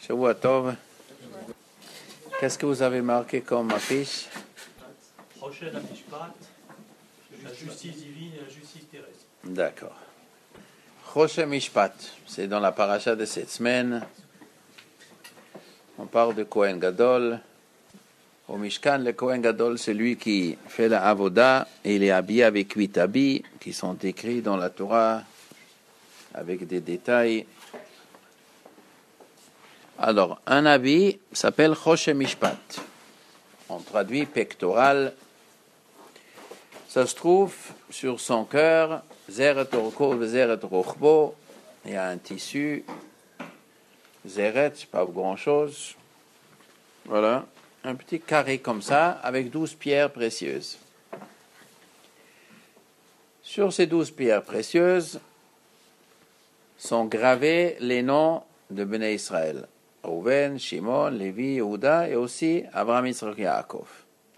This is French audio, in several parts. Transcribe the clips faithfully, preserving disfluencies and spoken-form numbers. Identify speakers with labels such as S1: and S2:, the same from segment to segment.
S1: Shavua Tov. Qu'est-ce que vous avez marqué comme affiche?
S2: Prochaine la Mishpat, la justice divine et la justice terrestre.
S1: D'accord. Choshe Mishpat, c'est dans la paracha de cette semaine. On parle de Kohen Gadol. Au Mishkan, le Kohen Gadol, c'est lui qui fait la avoda et il est habillé avec huit habits qui sont écrits dans la Torah avec des détails. Alors, un habit s'appelle Choshe Mishpat. On traduit pectoral. Ça se trouve sur son cœur, Zeret Orko, Zeret Rochbo. Il y a un tissu. Zeret, c'est pas grand-chose. Voilà, un petit carré comme ça, avec douze pierres précieuses. Sur ces douze pierres précieuses sont gravés les noms de Bnei Israël. Reuven, Shimon, Lévi, Yehuda et aussi Abraham, Yitzhak, Yaakov.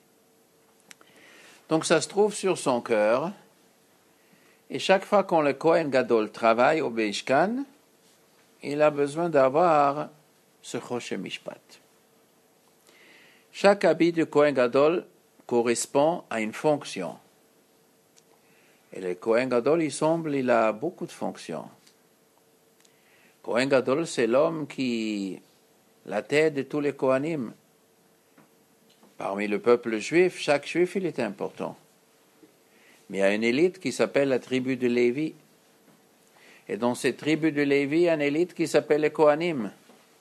S1: Donc ça se trouve sur son cœur. Et chaque fois qu'on le Kohen Gadol travaille au Mishkan, il a besoin d'avoir ce Choshe Mishpat. Chaque habit du Kohen Gadol correspond à une fonction. Et le Kohen Gadol, il semble, il a beaucoup de fonctions. Kohen Gadol, c'est l'homme qui, la tête de tous les Kohanim. Parmi le peuple juif, chaque juif, il est important. Mais il y a une élite qui s'appelle la tribu de Lévi. Et dans cette tribu de Lévi, il y a une élite qui s'appelle les Kohanim.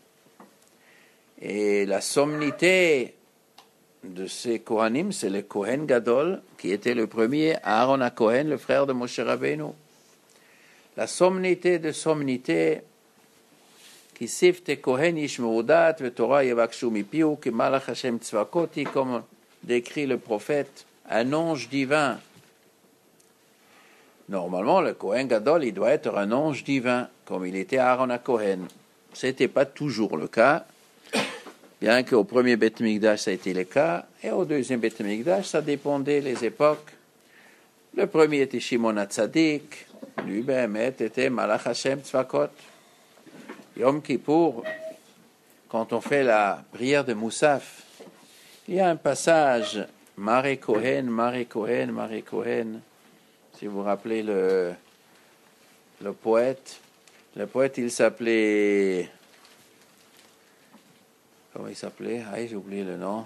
S1: Et la sommité de ces Kohanim, c'est le Kohen Gadol, qui était le premier, Aaron HaKohen, le frère de Moshe Rabbeinu. La sommité de sommité, qui sifte Kohen Yishmeudat, ve Torah Yevakshu Mipiu, ki Malach Hashem Tzvakoti, comme décrit le prophète, un ange divin. Normalement, le Kohen Gadol, il doit être un ange divin, comme il était Aaron HaKohen. Ce n'était pas toujours le cas, bien qu'au premier Beth Mikdash, ça a été le cas, et au deuxième Beth Mikdash, ça dépendait des époques. Le premier était Shimon HaTzadik, lui, Behemet, était Malach Hashem Tzvakot. Yom Kippour, quand on fait la prière de Moussaf, il y a un passage, Mare Kohen, Mare Kohen, Mare Kohen. Si vous vous rappelez le, le poète, le poète, il s'appelait, comment il s'appelait? Ah, j'ai oublié le nom.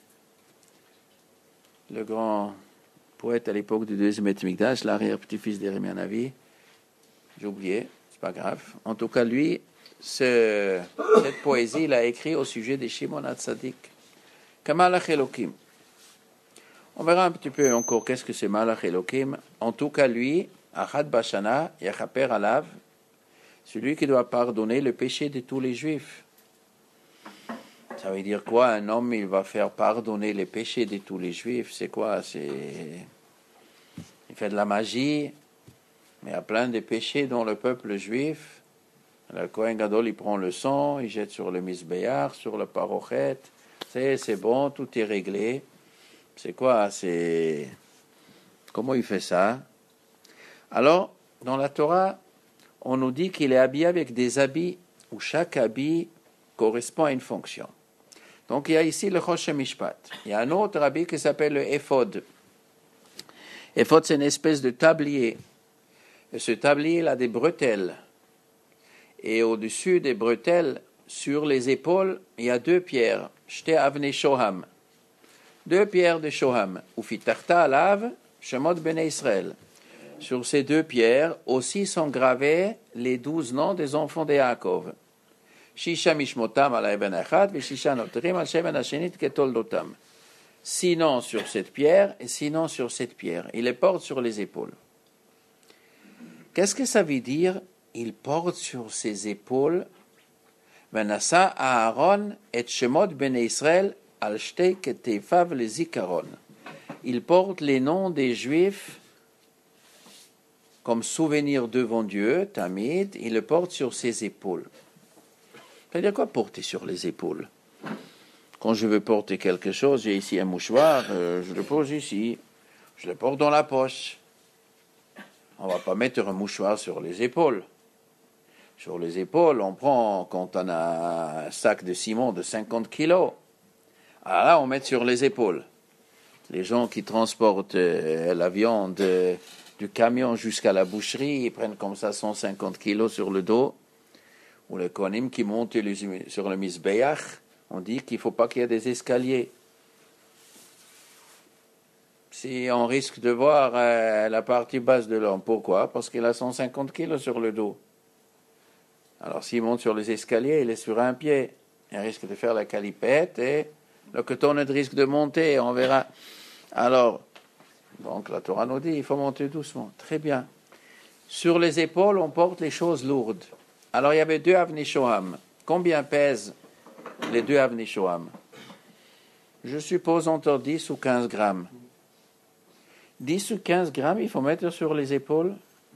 S1: Le grand poète à l'époque du deuxième Beth Mikdash, l'arrière-petit-fils d'Yérémie Hanavi. J'ai oublié, c'est pas grave. En tout cas, lui, ce, cette poésie, il a écrit au sujet de Shimon HaTzadik. Kamalach Elokim. On verra un petit peu encore qu'est-ce que c'est Malach Elokim. En tout cas, lui, Achad Bashana, Yachaper Alav, celui qui doit pardonner le péché de tous les Juifs. Ça veut dire quoi? Un homme, il va faire pardonner les péchés de tous les Juifs. C'est quoi? C'est... Il fait de la magie, mais il y a plein de péchés dans le peuple juif. Le Kohen Gadol, il prend le sang, il jette sur le Mizbeach, sur le Parochet. C'est, c'est bon, tout est réglé. C'est quoi? C'est... Comment il fait ça? Alors, dans la Torah, on nous dit qu'il est habillé avec des habits où chaque habit correspond à une fonction. Donc, il y a ici le Choshe Mishpat. Il y a un autre habit qui s'appelle le Ephod. Ephod, c'est une espèce de tablier. Et ce tablier, il a des bretelles. Et au-dessus des bretelles, sur les épaules, il y a deux pierres. Shte avne shoham. Deux pierres de shoham. Ufitarta alav, shemot bnei Israël. Sur ces deux pierres aussi sont gravés les douze noms des enfants de Yaakov. Shisha mishmotam ala even echad, veshisha notrim al shemen hashenit ketoldotam. Six noms sur cette pierre et six noms sur cette pierre. Il les porte sur les épaules. Qu'est-ce que ça veut dire? Il porte sur ses épaules Venasa Aaron et Shemot ben Israël al shtei ketefav le zikaron. Il porte les noms des Juifs comme souvenir devant Dieu, Tamid, il le porte sur ses épaules. C'est-à-dire quoi porter sur les épaules? Quand je veux porter quelque chose, j'ai ici un mouchoir, euh, je le pose ici, je le porte dans la poche. On ne va pas mettre un mouchoir sur les épaules. Sur les épaules, on prend, quand on a un sac de ciment de cinquante kilos, alors là, on met sur les épaules. Les gens qui transportent euh, la viande euh, du camion jusqu'à la boucherie, ils prennent comme ça cent cinquante kilos sur le dos. Ou les kohanim qui montent sur le misbeach, on dit qu'il ne faut pas qu'il y ait des escaliers. Si on risque de voir euh, la partie basse de l'homme, pourquoi? Parce qu'il a cent cinquante kilos sur le dos. Alors s'il monte sur les escaliers, il est sur un pied. Il risque de faire la calipette et le cotonnet risque de monter, on verra. Alors, donc la Torah nous dit, il faut monter doucement. Très bien. Sur les épaules, on porte les choses lourdes. Alors il y avait deux avnei shoham. Combien pèsent les deux avnei shoham? Je suppose entre dix ou quinze grammes. dix ou quinze grammes, il faut mettre sur les épaules.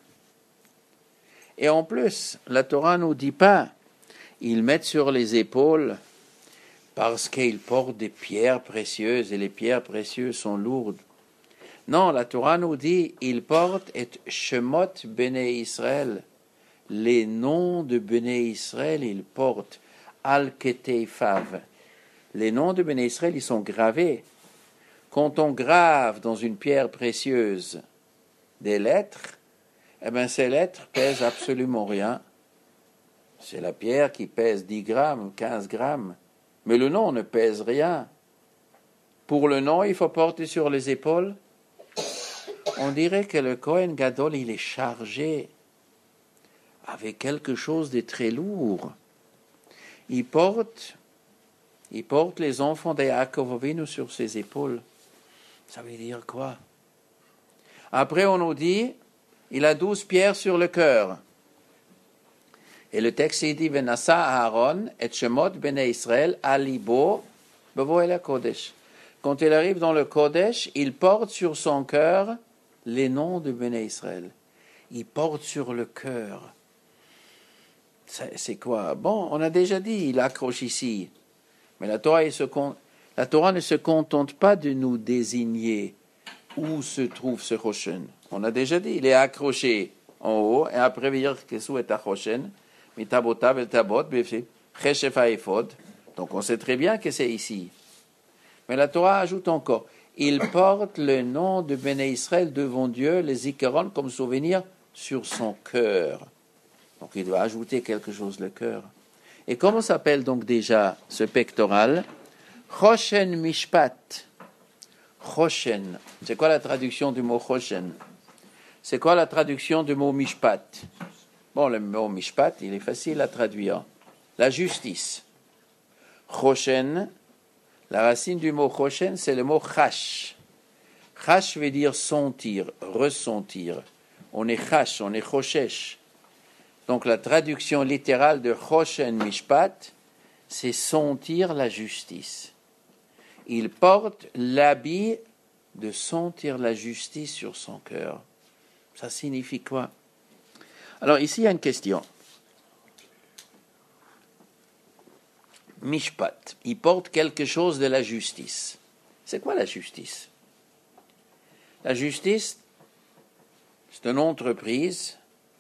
S1: Et en plus, la Torah ne nous dit pas, ils mettent sur les épaules parce qu'ils portent des pierres précieuses et les pierres précieuses sont lourdes. Non, la Torah nous dit, ils portent et shemot bnei Israël. Les noms de Bnei Israël, ils portent al keteifav. Les noms de Bnei Israël, ils sont gravés. Quand on grave dans une pierre précieuse des lettres, eh bien ces lettres pèsent absolument rien. C'est la pierre qui pèse dix grammes, quinze grammes. Mais le nom ne pèse rien. Pour le nom, il faut porter sur les épaules. On dirait que le Kohen Gadol, il est chargé avec quelque chose de très lourd. Il porte, il porte les enfants de Yaakov Avinu sur ses épaules. Ça veut dire quoi? Après, on nous dit, il a douze pierres sur le cœur. Et le texte il dit, Venasa Aaron et Shemot bnei Israël alibo bevo el Kodesh. Quand il arrive dans le Kodesh, il porte sur son cœur les noms de Bnei Israël. Il porte sur le cœur. C'est quoi? Bon, on a déjà dit, il accroche ici. Mais la Torah, se, la Torah ne se contente pas de nous désigner où se trouve ce Choshen. On a déjà dit, il est accroché en haut, et après, il dire que sous est à Choshen, mitabotav el tabot, cheshef haefod. Donc on sait très bien que c'est ici. Mais la Torah ajoute encore, il porte le nom de Bnei Israël devant Dieu, les zikaron, comme souvenir sur son cœur. Donc il doit ajouter quelque chose, le cœur. Et comment s'appelle donc déjà ce pectoral? Choshen Mishpat. Choshen. C'est quoi la traduction du mot Choshen? C'est quoi la traduction du mot Mishpat? Bon, le mot Mishpat, il est facile à traduire. La justice. Choshen, la racine du mot Choshen, c'est le mot Chash. Chash veut dire sentir, ressentir. On est Chash, on est Choshesh. Donc la traduction littérale de Choshen Mishpat, c'est sentir la justice. Il porte l'habit de sentir la justice sur son cœur. Ça signifie quoi? Alors ici, il y a une question. Mishpat, il porte quelque chose de la justice. C'est quoi la justice? La justice, c'est une entreprise.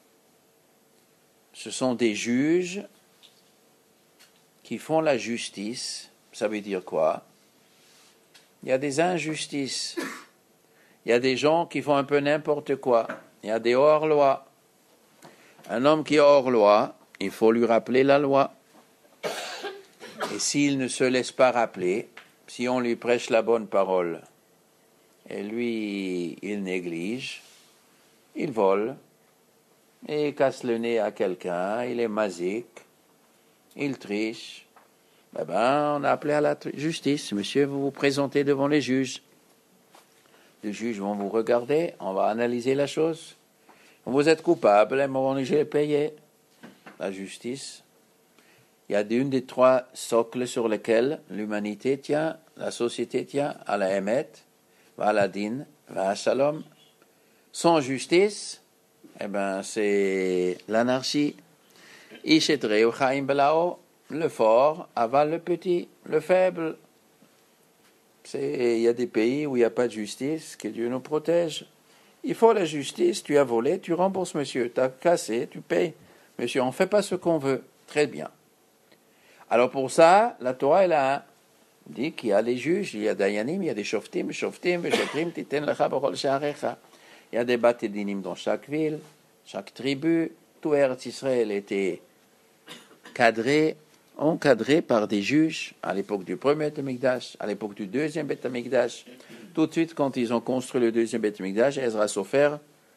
S1: Ce sont des juges qui font la justice. Ça veut dire quoi? Il y a des injustices. Il y a des gens qui font un peu n'importe quoi. Il y a des hors-loi. Un homme qui est hors-loi, il faut lui rappeler la loi. Et s'il ne se laisse pas rappeler, si on lui prêche la bonne parole, et lui, il néglige, il vole, et il casse le nez à quelqu'un, il est masique, il triche, eh ben, on a appelé à la justice. Monsieur, vous vous présentez devant les juges. Les juges vont vous regarder, on va analyser la chose. Vous êtes coupable, mais j'ai payé. La justice. Il y a une des trois socles sur lesquels l'humanité tient, la société tient, à la Emet, à la Din, à Shalom. Sans justice, eh ben, c'est l'anarchie. Ishetreu chaim belao, le fort avale le petit, le faible. C'est, il y a des pays où il n'y a pas de justice, que Dieu nous protège. Il faut la justice, tu as volé, tu rembourses monsieur, tu as cassé, tu payes. Monsieur, on ne fait pas ce qu'on veut. Très bien. Alors pour ça, la Torah, elle a dit qu'il y a les juges, il y a Dayanim, il y a des Shoftim, Shoftim, Shoftim, Titen Lecha B'chol Sha'arecha. Il y a des Batedinim dans chaque ville, chaque tribu. Tout Eretz Israël était cadré, encadré par des juges à l'époque du premier Beth Amikdash, à l'époque du deuxième Beth Amikdash. Tout de suite, quand ils ont construit le deuxième Beth Amikdash, Ezra Sofer,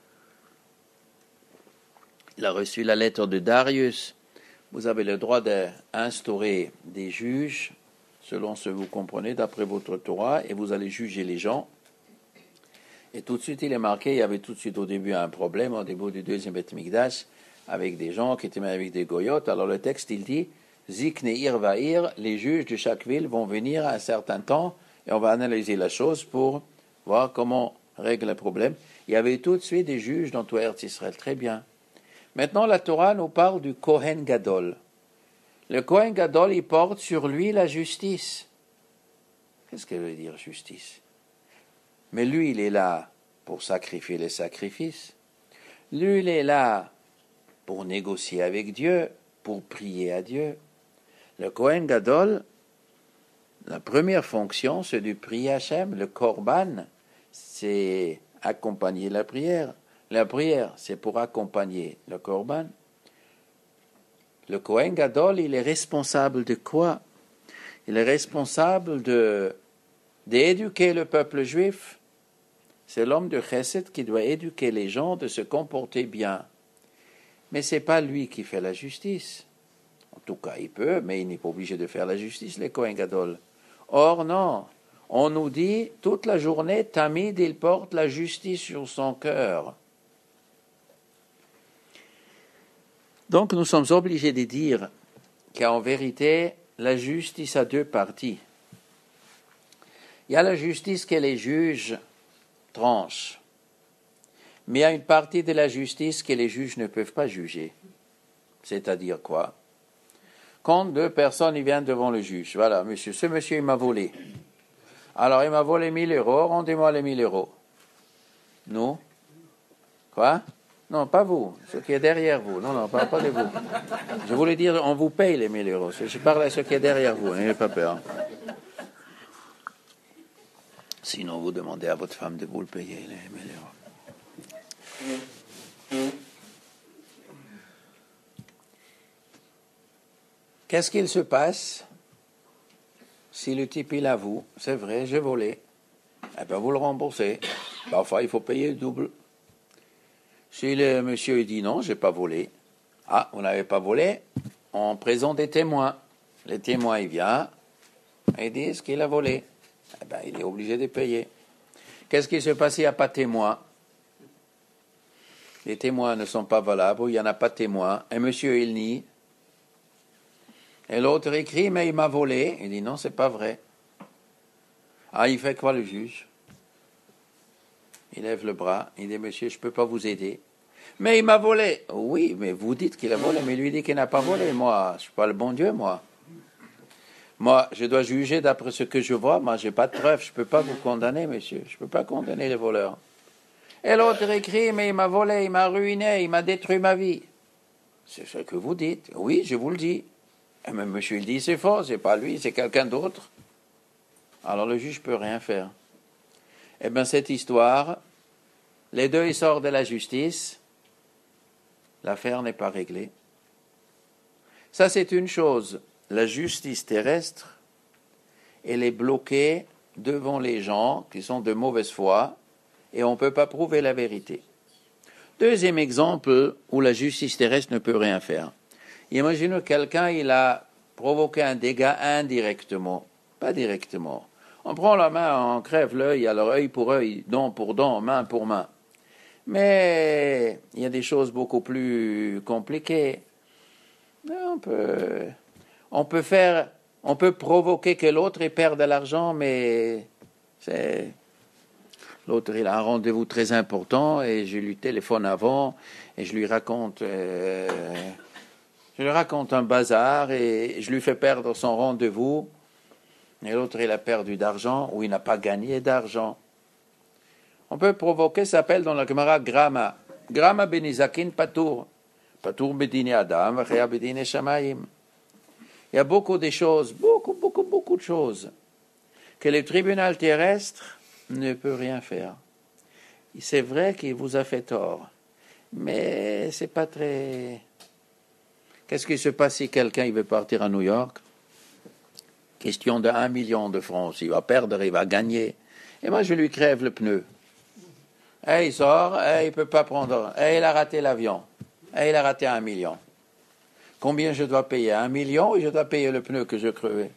S1: il a reçu la lettre de Darius. Vous avez le droit d'instaurer des juges, selon ce que vous comprenez, d'après votre Torah, et vous allez juger les gens. Et tout de suite, il est marqué, il y avait tout de suite au début un problème, au début du deuxième Beth Amikdash, avec des gens qui étaient avec des goyotes. Alors le texte, il dit, Zikne ir va'ir, les juges de chaque ville vont venir à un certain temps, et on va analyser la chose pour voir comment régler le problème. Il y avait tout de suite des juges dans tout Eretz Israël, très bien. Maintenant, la Torah nous parle du Kohen Gadol. Le Kohen Gadol, il porte sur lui la justice. Qu'est-ce qu'elle veut dire, justice? Mais lui, il est là pour sacrifier les sacrifices. Lui, il est là pour négocier avec Dieu, pour prier à Dieu. Le Kohen Gadol, la première fonction, c'est du prier Hachem. Le Korban, c'est accompagner la prière. La prière, c'est pour accompagner le Korban. Le Kohen Gadol, il est responsable de quoi? Il est responsable de d'éduquer le peuple juif. C'est l'homme de Chesed qui doit éduquer les gens de se comporter bien. Mais ce n'est pas lui qui fait la justice. En tout cas, il peut, mais il n'est pas obligé de faire la justice, le Kohen Gadol. Or, non. On nous dit, toute la journée, Tamid, il porte la justice sur son cœur. Donc, nous sommes obligés de dire qu'en vérité, la justice a deux parties. Il y a la justice que les juges tranchent. Mais il y a une partie de la justice que les juges ne peuvent pas juger. C'est-à-dire quoi? Quand deux personnes ils viennent devant le juge, voilà, monsieur, ce monsieur il m'a volé. Alors il m'a volé mille euros, rendez-moi les mille euros. Nous? Quoi? Non, pas vous, ce qui est derrière vous. Non, non, pas, pas de vous. Je voulais dire, on vous paye les mille euros. Je parle à ce qui est derrière vous, n'ayez pas peur. Sinon, vous demandez à votre femme de vous le payer, les mille euros. Qu'est-ce qu'il se passe si le type il avoue, c'est vrai, j'ai volé, eh bien vous le remboursez. Parfois, il faut payer le double. Si le monsieur il dit non, j'ai pas volé. Ah, vous n'avez pas volé, on présente des témoins. Les témoins, ils viennent, ils disent qu'il a volé. Eh bien, il est obligé de payer. Qu'est-ce qui se passe s'il n'y a pas de témoins? Les témoins ne sont pas valables, il n'y en a pas de témoins. Un monsieur, il nie. Et l'autre écrit, mais il m'a volé. Il dit non, c'est pas vrai. Ah, il fait quoi le juge? Il lève le bras, il dit, monsieur, je ne peux pas vous aider. Mais il m'a volé. Oui, mais vous dites qu'il a volé, mais lui dit qu'il n'a pas volé. Moi, je ne suis pas le bon Dieu, moi. Moi, je dois juger d'après ce que je vois. Moi, je n'ai pas de preuves. Je ne peux pas vous condamner, monsieur. Je ne peux pas condamner les voleurs. Et l'autre écrit, mais il m'a volé, il m'a ruiné, il m'a détruit ma vie. C'est ce que vous dites. Oui, je vous le dis. Et même monsieur, il dit, c'est faux, c'est pas lui, c'est quelqu'un d'autre. Alors le juge ne peut rien faire. Eh bien, cette histoire, les deux, ils sortent de la justice, l'affaire n'est pas réglée. Ça, c'est une chose. La justice terrestre, elle est bloquée devant les gens qui sont de mauvaise foi et on ne peut pas prouver la vérité. Deuxième exemple où la justice terrestre ne peut rien faire. Imaginez quelqu'un, il a provoqué un dégât indirectement, pas directement. On prend la main, on crève l'œil, alors œil pour œil, dent pour dent, main pour main. Mais il y a des choses beaucoup plus compliquées. On peut, on peut faire, on peut provoquer que l'autre perde de l'argent, mais c'est, l'autre il a un rendez-vous très important et je lui téléphone avant et je lui raconte, euh, je lui raconte un bazar et je lui fais perdre son rendez-vous. Et l'autre, il a perdu d'argent ou il n'a pas gagné d'argent. On peut provoquer, ça s'appelle dans la Gemara Grama. Grama benizakin patour. Patur bedine Adam, v'chaya bedine Shamayim. Il y a beaucoup de choses, beaucoup, beaucoup, beaucoup de choses que le tribunal terrestre ne peut rien faire. C'est vrai qu'il vous a fait tort, mais c'est pas très... Qu'est-ce qui se passe si quelqu'un il veut partir à New York? Question de un million de francs. S'il va perdre, il va gagner. Et moi, je lui crève le pneu. Et il sort, et il ne peut pas prendre. Et il a raté l'avion. Et il a raté un million. Combien je dois payer? Un million et je dois payer le pneu que je crevais.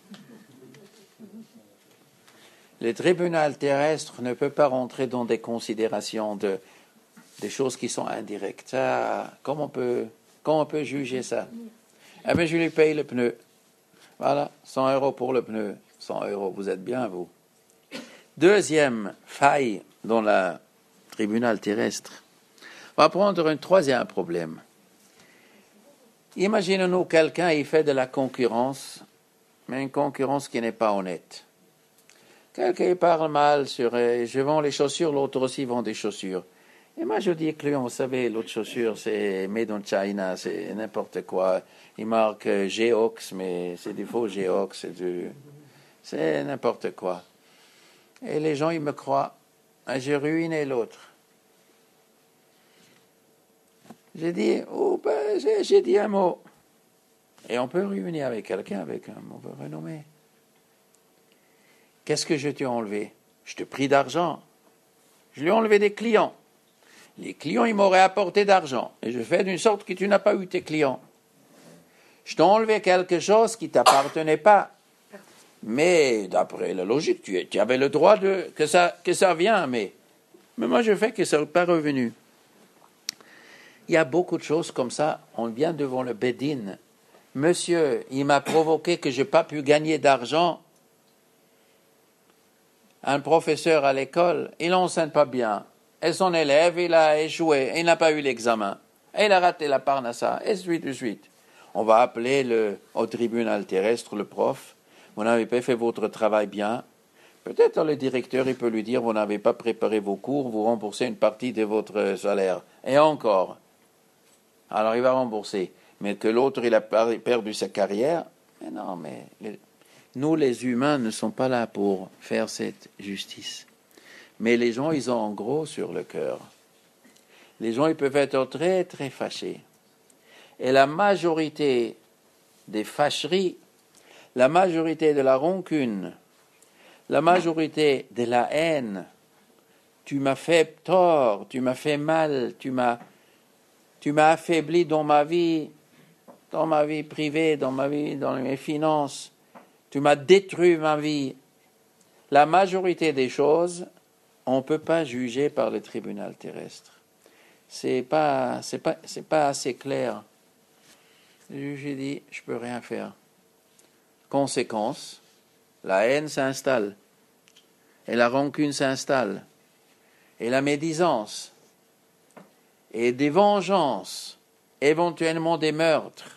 S1: Le tribunal terrestre ne peut pas rentrer dans des considérations de des choses qui sont indirectes. Ça, comment on peut, comment on peut juger ça? Eh bien, je lui paye le pneu. Voilà, cent euros pour le pneu. cent euros, vous êtes bien, vous. Deuxième faille dans le tribunal terrestre. On va prendre un troisième problème. Imaginez-nous quelqu'un, il fait de la concurrence, mais une concurrence qui n'est pas honnête. Quelqu'un il parle mal sur euh, je vends les chaussures, l'autre aussi vend des chaussures. Et moi je dis au client, vous savez, l'autre chaussure c'est made in China, c'est n'importe quoi. Il marque euh, Geox, mais c'est du faux Geox, c'est du, c'est n'importe quoi. Et les gens ils me croient, et j'ai ruiné l'autre. J'ai dit, oh ben j'ai, j'ai dit un mot. Et on peut ruiner avec quelqu'un avec un mauvais renommé. Qu'est-ce que je t'ai enlevé? Je te prie d'argent. Je lui ai enlevé des clients. Les clients, ils m'auraient apporté d'argent. Et je fais d'une sorte que tu n'as pas eu tes clients. Je t'ai enlevé quelque chose qui ne t'appartenait pas. Mais d'après la logique, tu, tu avais le droit de, que ça, que ça vienne. Mais, mais moi, je fais que ça n'est pas revenu. Il y a beaucoup de choses comme ça. On vient devant le Bédine. Monsieur, il m'a provoqué que je n'ai pas pu gagner d'argent. Un professeur à l'école, il n'enseigne pas bien. Et son élève, il a échoué. Il n'a pas eu l'examen. Et il a raté la parnassa. Et suite de suite. On va appeler le, au tribunal terrestre le prof. Vous n'avez pas fait votre travail bien. Peut-être le directeur, il peut lui dire, vous n'avez pas préparé vos cours, vous remboursez une partie de votre salaire. Et encore. Alors il va rembourser. Mais que l'autre, il a perdu sa carrière. Mais non, mais les, nous, les humains, ne sommes pas là pour faire cette justice. Mais les gens, ils ont en gros sur le cœur. Les gens, ils peuvent être très, très fâchés. Et la majorité des fâcheries, la majorité de la rancune, la majorité de la haine, tu m'as fait tort, tu m'as fait mal, tu m'as, tu m'as affaibli dans ma vie, dans ma vie privée, dans ma vie, dans mes finances, tu m'as détruit ma vie. La majorité des choses, on ne peut pas juger par le tribunal terrestre. C'est pas, c'est pas, c'est pas assez clair. Le juge dit, je peux rien faire. Conséquence, la haine s'installe, et la rancune s'installe, et la médisance, et des vengeances, éventuellement des meurtres.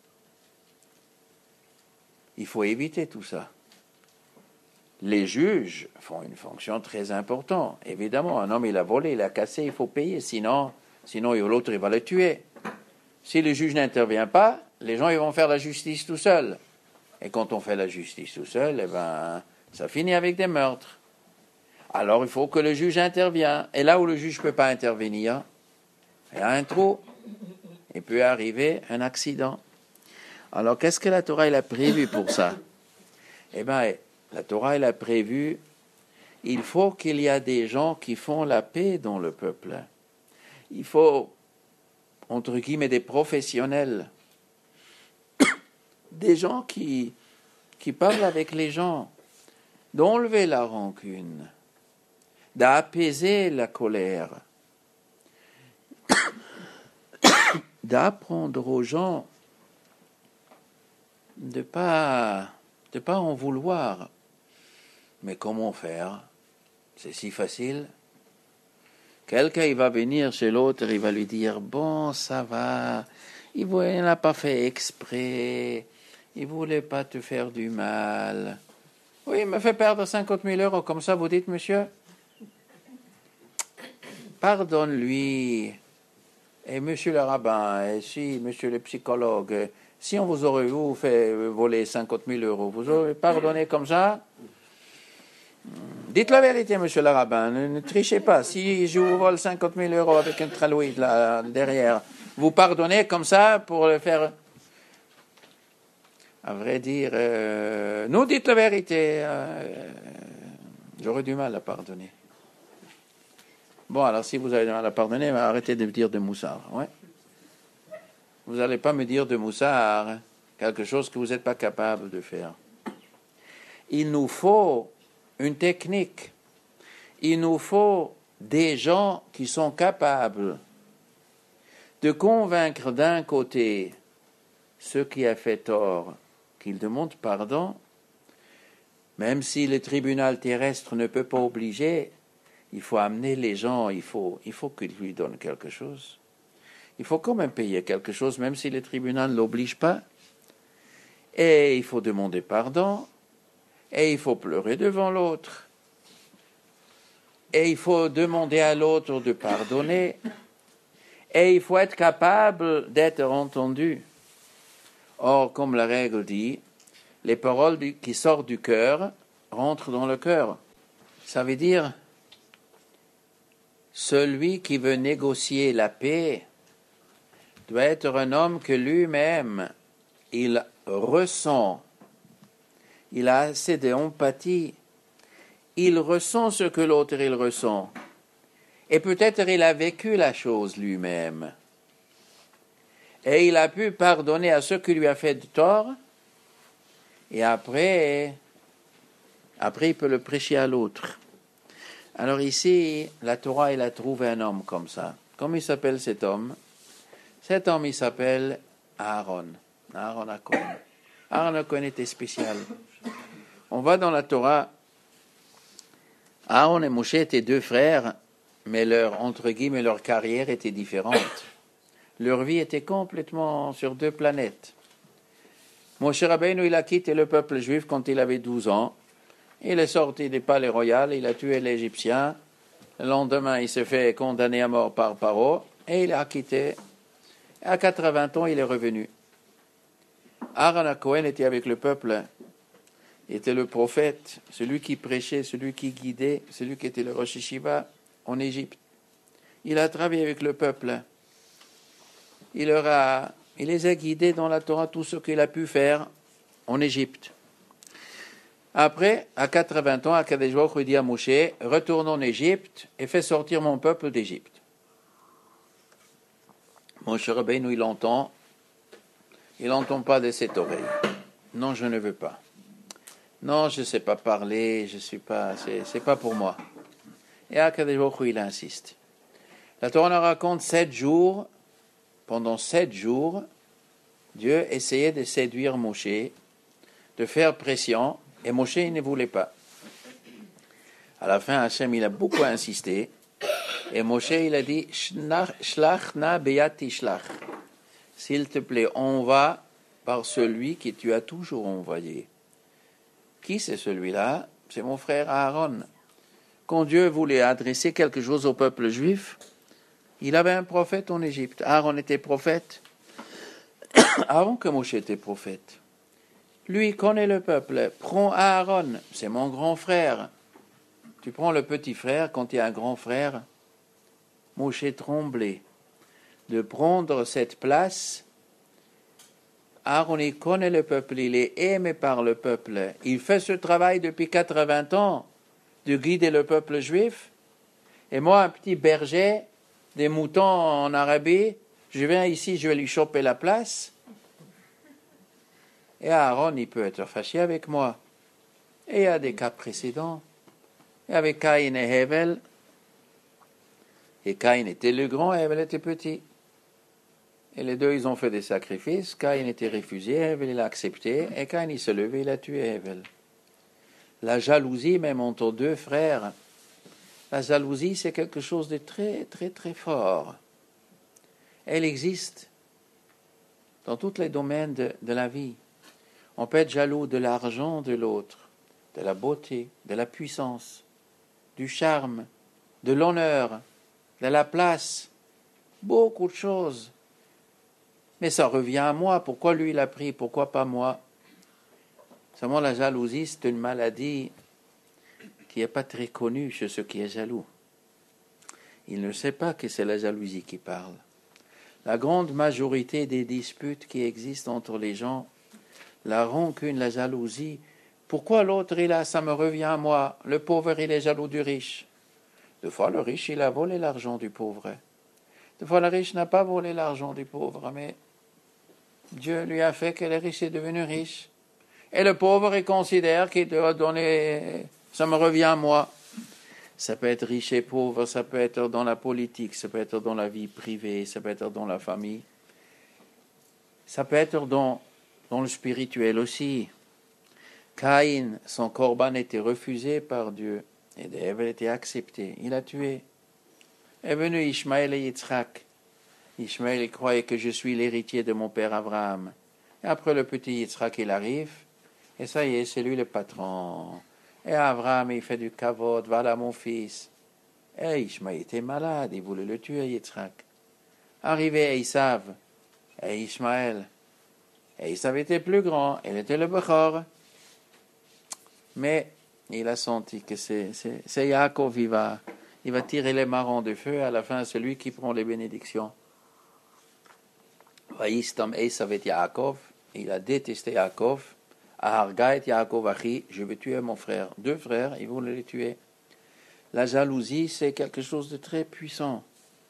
S1: Il faut éviter tout ça. Les juges font une fonction très importante. Évidemment, un homme, il a volé, il a cassé, il faut payer. Sinon, sinon l'autre, il va le tuer. Si le juge n'intervient pas, les gens ils vont faire la justice tout seuls. Et quand on fait la justice tout seul, eh ben, ça finit avec des meurtres. Alors, il faut que le juge intervienne. Et là où le juge ne peut pas intervenir, il y a un trou. Il peut arriver un accident. Alors, qu'est-ce que la Torah elle a prévu pour ça? Eh bien, la Torah elle a prévu, il faut qu'il y ait des gens qui font la paix dans le peuple. Il faut, entre guillemets, des professionnels. Des gens qui, qui parlent avec les gens, d'enlever la rancune, d'apaiser la colère, d'apprendre aux gens de ne pas, de pas en vouloir. Mais comment faire? C'est si facile. Quelqu'un il va venir chez l'autre, il va lui dire, bon, ça va, il n'a pas fait exprès, il ne voulait pas te faire du mal. Oui, il m'a fait perdre cinquante mille euros, comme ça vous dites, monsieur? Pardonne-lui. Et monsieur le rabbin, et si monsieur le psychologue, si on vous aurait vous fait voler cinquante mille euros, vous aurez pardonné comme ça? Dites la vérité, monsieur le rabbin, ne, ne trichez pas. Si je vous vole cinquante mille euros avec un tralouïde là derrière, vous pardonnez comme ça pour le faire? À vrai dire, euh, nous dites la vérité. Euh, j'aurais du mal à pardonner. Bon, alors si vous avez du mal à pardonner, arrêtez de me dire de moussard. Ouais. Vous n'allez pas me dire de moussard quelque chose que vous n'êtes pas capable de faire. Il nous faut une technique. Il nous faut des gens qui sont capables de convaincre d'un côté ceux qui a fait tort qu'ils demandent pardon, même si le tribunal terrestre ne peut pas obliger, il faut amener les gens, il faut, il faut qu'ils lui donnent quelque chose. Il faut quand même payer quelque chose, même si le tribunal ne l'oblige pas. Et il faut demander pardon. Et il faut pleurer devant l'autre. Et il faut demander à l'autre de pardonner. Et il faut être capable d'être entendu. Or, comme la règle dit, les paroles du, qui sortent du cœur rentrent dans le cœur. Ça veut dire, celui qui veut négocier la paix doit être un homme que lui-même, il ressent. Il a assez d'empathie. Il ressent ce que l'autre il ressent. Et peut-être il a vécu la chose lui-même. Et il a pu pardonner à ceux qui lui a fait de tort. Et après, après il peut le prêcher à l'autre. Alors ici, la Torah, il a trouvé un homme comme ça. Comment il s'appelle cet homme? Cet homme, il s'appelle Aaron. Aaron Acohen. Aaron Acohen était spécial. On va dans la Torah. Aaron et Moshe étaient deux frères, mais leur, entre guillemets, leur carrière était différente. Leur vie était complètement sur deux planètes. Moshe Rabbeinu, il a quitté le peuple juif quand il avait douze ans. Il est sorti du palais royal, il a tué l'Égyptien. Le lendemain, il se fait condamner à mort par Paro, et il a quitté. À quatre-vingts ans, il est revenu. Aaron Acohen était avec le peuple. Il était le prophète, celui qui prêchait, celui qui guidait, celui qui était le Rosh Yeshiva en Égypte. Il a travaillé avec le peuple. Il, leur a, il les a guidés dans la Torah, tout ce qu'il a pu faire en Égypte. Après, à quatre-vingts ans, Akadosh Baruch Hu dit à Moshe, retourne en Égypte et fais sortir mon peuple d'Égypte. Moshe Rabbeinu, il entend, il n'entend pas de cette oreille. Non, je ne veux pas. Non, je ne sais pas parler, je suis pas, c'est, c'est pas pour moi. Et Akadosh Baruch Hu, il insiste. La Torah nous raconte sept jours, pendant sept jours, Dieu essayait de séduire Moshe, de faire pression, et Moshe, il ne voulait pas. À la fin, Hachem, il a beaucoup insisté, et Moshe, il a dit, Shlach na beyati shlach. S'il te plaît, on va par celui que tu as toujours envoyé. Qui c'est celui-là? C'est mon frère Aaron. Quand Dieu voulait adresser quelque chose au peuple juif, il avait un prophète en Égypte. Aaron était prophète. Avant que Moshe était prophète. Lui connaît le peuple. Prends Aaron, c'est mon grand frère. Tu prends le petit frère, quand il y a un grand frère, Moshe tremblait de prendre cette place. Aaron, il connaît le peuple, il est aimé par le peuple. Il fait ce travail depuis quatre-vingts ans de guider le peuple juif. Et moi, un petit berger, des moutons en Arabie, je viens ici, je vais lui choper la place. Et Aaron, il peut être fâché avec moi. Et il y a des cas précédents. Et avec Caïn et Hevel. Et Caïn était le grand, et Hevel était petit. Et les deux, ils ont fait des sacrifices. Caïn était refusé, Hevel il a accepté. Et Caïn, il s'est levé, il a tué Hevel. La jalousie, même entre deux frères, la jalousie, c'est quelque chose de très, très, très fort. Elle existe dans tous les domaines de, de la vie. On peut être jaloux de l'argent de l'autre, de la beauté, de la puissance, du charme, de l'honneur, de la place. beaucoup de choses. Mais ça revient à moi. Pourquoi lui il a pris? Pourquoi pas moi? Seulement la jalousie, c'est une maladie qui n'est pas très connue chez ceux qui est jaloux. Il ne sait pas que c'est la jalousie qui parle. La grande majorité des disputes qui existent entre les gens, la rancune, la jalousie, pourquoi l'autre il a, ça me revient à moi, le pauvre il est jaloux du riche. Des fois le riche il a volé l'argent du pauvre. Des fois le riche n'a pas volé l'argent du pauvre, mais Dieu lui a fait que le riche est devenu riche. Et le pauvre il considère qu'il doit donner, ça me revient à moi. Ça peut être riche et pauvre, ça peut être dans la politique, ça peut être dans la vie privée, ça peut être dans la famille. Ça peut être dans, dans le spirituel aussi. Caïn, son corban était refusé par Dieu, et Ève était accepté. Il a tué. Est venu Ishmaël et Yitzhak. Ishmaël il croyait que je suis l'héritier de mon père Abraham. Et après le petit Yitzhak, il arrive, et ça y est, c'est lui le patron. Et Abraham, il fait du kavod, voilà mon fils. Et Ishmaël était malade, il voulait le tuer, Yitzhak. Arrivé Esav, et Ishmaël. Et Esav était plus grand, il était le Bechor. Mais il a senti que c'est, c'est, c'est Yaakov, il va, il va tirer les marrons de feu, à la fin, c'est lui qui prend les bénédictions. Vaïstam Esav et Yaakov, il a détesté Yaakov. Aharga et Yaakov Achi, je vais tuer mon frère. Deux frères, ils voulaient les tuer. La jalousie, c'est quelque chose de très puissant.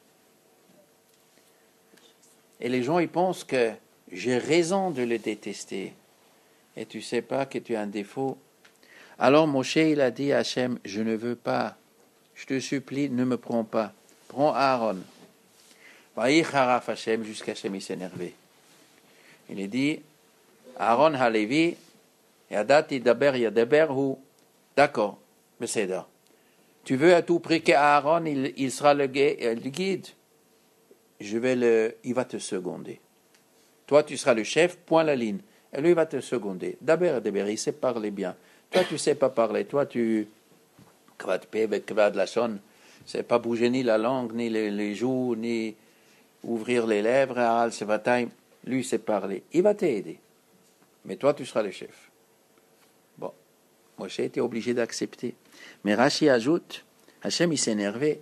S1: Et les gens, ils pensent que j'ai raison de le détester. Et tu sais pas que tu as un défaut. Alors Moshe, il a dit à Hachem, je ne veux pas. Je te supplie, ne me prends pas. Prends Aaron. Vaïcharaf Hachem, jusqu'à Hachem, il s'est énervé. Il a dit, Aaron Halevi, Yadati daber yadaber hu. D'accord, Besséda. Tu veux à tout prix qu'Aaron, il, il sera le, le guide. Je vais le, il va te seconder. Toi, tu seras le chef, point la ligne. Et lui, il va te seconder. Daber daber, il sait parler bien. Toi, tu sais pas parler. Toi, tu, kvad pebe, kvad lachon, sais pas bouger ni la langue, ni les, les joues, ni ouvrir les lèvres. Al sevatayim. Lui, sait parler. Il va t'aider. Mais toi, tu seras le chef. Bon, Moshe était obligé d'accepter. Mais Rashi ajoute, Hachem, il s'est énervé.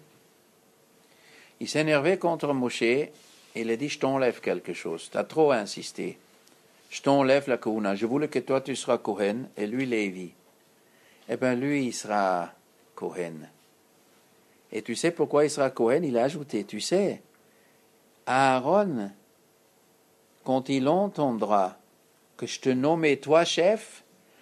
S1: Il s'est énervé contre Moshe, et il a dit, je t'enlève quelque chose. Tu as trop insisté. Je t'enlève la Kouna. Je voulais que toi, tu seras Kohen, et lui, Lévi. Eh bien, lui, il sera Kohen. Et tu sais pourquoi il sera Kohen? Il a ajouté, tu sais, Aaron, quand il entendra que je te nomme toi chef,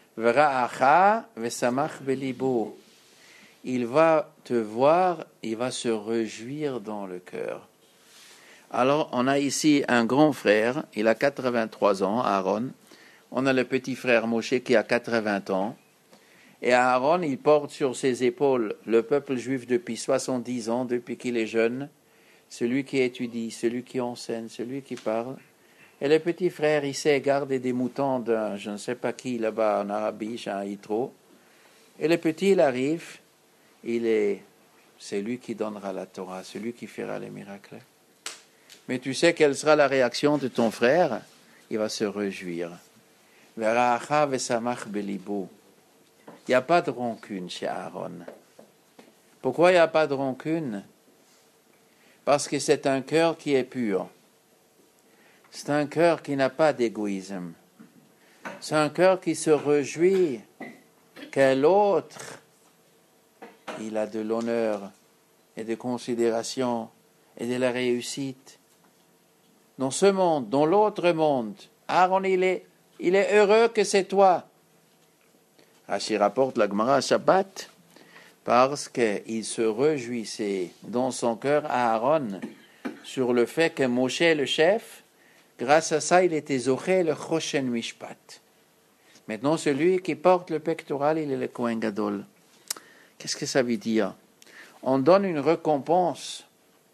S1: verra vesamach belibo. Il va te voir, il va se réjouir dans le cœur. Alors, on a ici un grand frère, il a quatre-vingt-trois ans, Aaron. On a le petit frère Moshe qui a quatre-vingts ans. Et Aaron, il porte sur ses épaules le peuple juif depuis soixante-dix ans, depuis qu'il est jeune. Celui qui étudie, celui qui enseigne, celui qui parle. Et le petit frère, il sait garder des moutons d'un, je ne sais pas qui, là-bas en Arabie, chez un Yitro. Et le petit, il arrive, il est, c'est lui qui donnera la Torah, c'est lui qui fera les miracles. Mais tu sais quelle sera la réaction de ton frère? Il va se réjouir. Il n'y a pas de rancune chez Aaron. Pourquoi il n'y a pas de rancune? Parce que c'est un cœur qui est pur. C'est un cœur qui n'a pas d'égoïsme. C'est un cœur qui se réjouit que l'autre, il a de l'honneur et de considération et de la réussite. Dans ce monde, dans l'autre monde, Aaron, il est, il est heureux que c'est toi. Rashi rapporte la Gemara Shabbat, parce qu'il se réjouissait dans son cœur à Aaron sur le fait que Moshe est le chef. Grâce à ça, il était zoché le Choshen Mishpat. Maintenant, celui qui porte le pectoral, il est le Kohen Gadol. Qu'est-ce que ça veut dire? On donne une récompense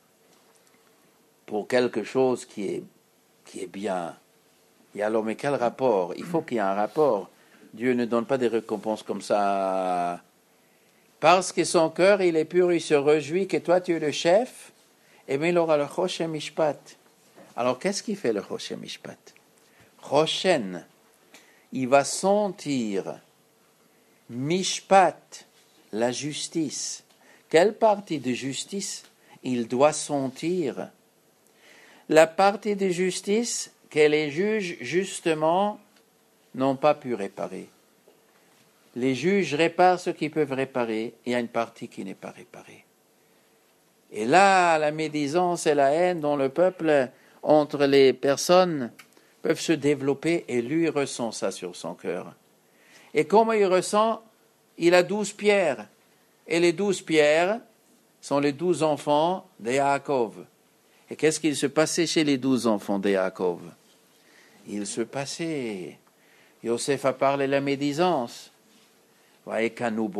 S1: pour quelque chose qui est, qui est bien. Et alors, mais quel rapport? Il faut qu'il y ait un rapport. Dieu ne donne pas des récompenses comme ça. Parce que son cœur, il est pur, il se réjouit que toi, tu es le chef, eh bien, il aura le Choshen Mishpat. Alors, qu'est-ce qu'il fait le Choshen Mishpat? Choshen, il va sentir Mishpat, la justice. Quelle partie de justice il doit sentir? La partie de justice que les juges, justement, n'ont pas pu réparer. Les juges réparent ce qu'ils peuvent réparer, il y a une partie qui n'est pas réparée. Et là, la médisance et la haine dont le peuple, entre les personnes, peuvent se développer, et lui ressent ça sur son cœur. Et comment il ressent? Il a douze pierres, et les douze pierres sont les douze enfants de Yaakov. Et qu'est-ce qu'il se passait chez les douze enfants de Yaakov? Il se passait. Yosef a parlé la médisance. Et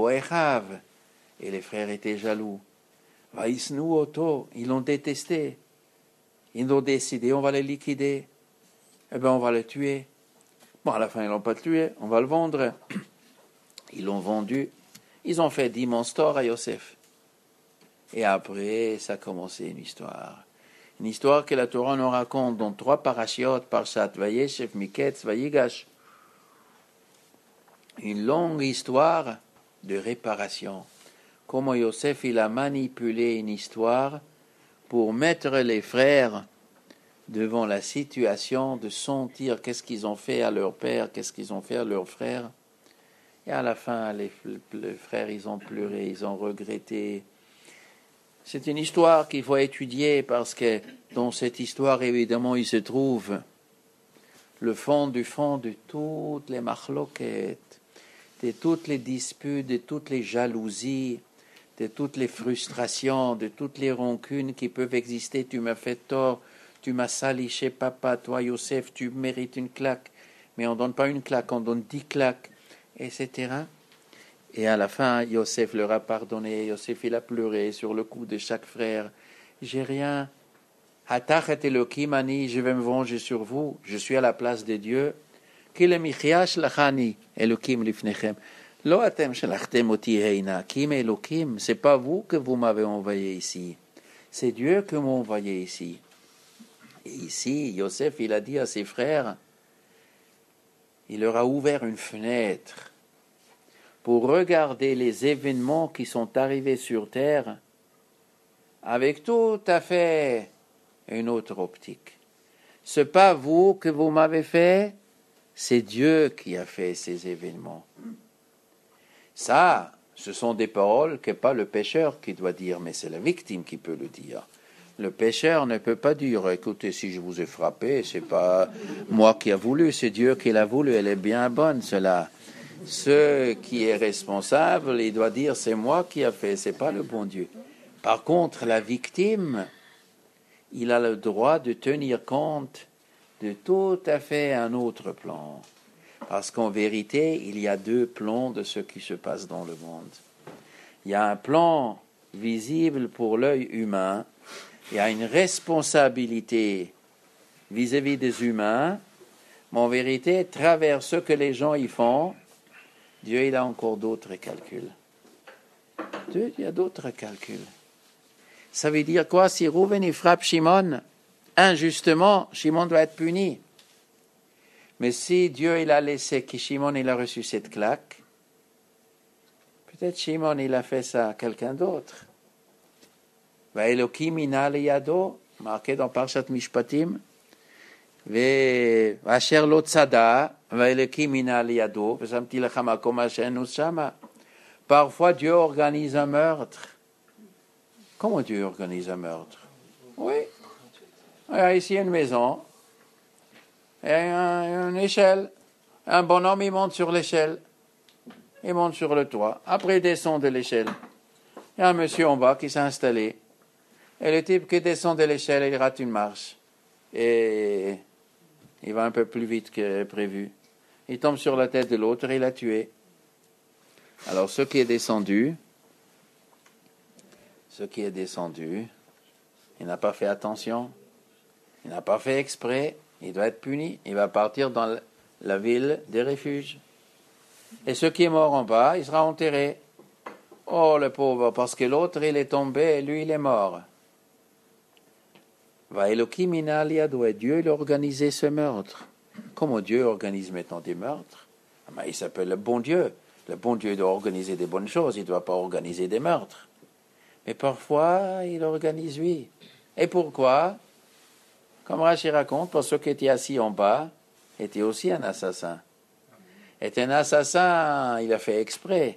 S1: les frères étaient jaloux. Ils l'ont détesté. Ils ont décidé, on va les liquider. Eh bien, on va les tuer. Bon, à la fin, ils ne l'ont pas tué, on va le vendre. Ils l'ont vendu. Ils ont fait d'immenses torts à Yosef. Et après, ça a commencé une histoire. Une histoire que la Torah nous raconte dans trois parashiot, Parshat Vayeshev, Miketz, Vayigash. Une longue histoire de réparation. Comment Yosef il a manipulé une histoire pour mettre les frères devant la situation de sentir qu'est-ce qu'ils ont fait à leur père, qu'est-ce qu'ils ont fait à leurs frères. Et à la fin, les, les frères, ils ont pleuré, ils ont regretté. C'est une histoire qu'il faut étudier parce que dans cette histoire, évidemment, il se trouve le fond du fond de toutes les machloquettes, de toutes les disputes, de toutes les jalousies, de toutes les frustrations, de toutes les rancunes qui peuvent exister. Tu m'as fait tort, tu m'as sali chez papa, toi Yosef, tu mérites une claque. Mais on ne donne pas une claque, on donne dix claques, et cetera. Et à la fin, Yosef leur a pardonné. Yosef, il a pleuré sur le cou de chaque frère. J'ai rien. Hatachet Elokim ani, je vais me venger sur vous. Je suis à la place de Dieu. Kile michiash lachani Elokim lifnechem. Lo atem shelachtem oti heina. Kim Elokim, c'est pas vous que vous m'avez envoyé ici. C'est Dieu que m'a envoyé ici. Et ici, Yosef, il a dit à ses frères, il leur a ouvert une fenêtre pour regarder les événements qui sont arrivés sur terre avec tout à fait une autre optique. Ce n'est pas vous que vous m'avez fait, c'est Dieu qui a fait ces événements. Ça, ce sont des paroles que pas le pécheur qui doit dire, mais c'est la victime qui peut le dire. Le pécheur ne peut pas dire, écoutez, si je vous ai frappé, c'est pas moi qui a voulu, c'est Dieu qui l'a voulu, elle est bien bonne, cela. Ce qui est responsable, il doit dire, c'est moi qui a fait, c'est pas le bon Dieu. Par contre, la victime, il a le droit de tenir compte de tout à fait un autre plan. Parce qu'en vérité, il y a deux plans de ce qui se passe dans le monde. Il y a un plan visible pour l'œil humain, il y a une responsabilité vis-à-vis des humains, mais en vérité, à travers ce que les gens y font, Dieu il a encore d'autres calculs. Dieu, il y a d'autres calculs. Ça veut dire quoi? Si Rouven il frappe Shimon, injustement, Shimon doit être puni. Mais si Dieu il a laissé que Shimon il a reçu cette claque, peut-être Shimon il a fait ça à quelqu'un d'autre. Va Elokim ina liyado, marqué dans Parshat Mishpatim, ve asher lo tzada, va Elokim ina liyado, vesamti lecham hakom asher shama. Parfois Dieu organise un meurtre. Comment Dieu organise un meurtre? Oui. Il y a ici une maison, et une échelle. Un bonhomme, il monte sur l'échelle. Il monte sur le toit. Après, il descend de l'échelle. Il y a un monsieur en bas qui s'est installé. Et le type qui descend de l'échelle, il rate une marche. Et il va un peu plus vite que prévu. Il tombe sur la tête de l'autre et il l'a tué. Alors, ce qui est descendu, ce qui est descendu, il n'a pas fait attention. Il n'a pas fait exprès. Il doit être puni. Il va partir dans la ville des refuges. Et ce qui est mort en bas, il sera enterré. Oh, le pauvre, parce que l'autre, il est tombé et lui, il est mort. Va Elohim minal yado, et Dieu il a organisé ce meurtre. Comment Dieu organise maintenant des meurtres? Ah ben, il s'appelle le bon Dieu. Le bon Dieu doit organiser des bonnes choses, il ne doit pas organiser des meurtres. Mais parfois, il organise, oui. Et pourquoi? Comme Rachi raconte, parce que ceux qui étaient assis en bas était aussi un assassin. Et un assassin, il a fait exprès.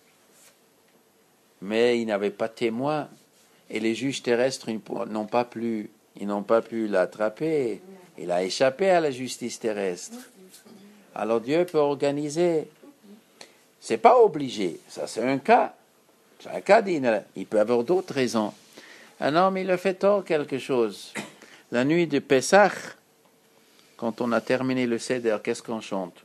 S1: Mais il n'avait pas de témoin. Et les juges terrestres ils n'ont pas pu, ils n'ont pas pu l'attraper. Il a échappé à la justice terrestre. Alors Dieu peut organiser. C'est pas obligé. Ça, c'est un cas. C'est un cas d'Inel. Il peut avoir d'autres raisons. Un homme, il a fait tort quelque chose. La nuit de Pessah, quand on a terminé le Seder, qu'est-ce qu'on chante?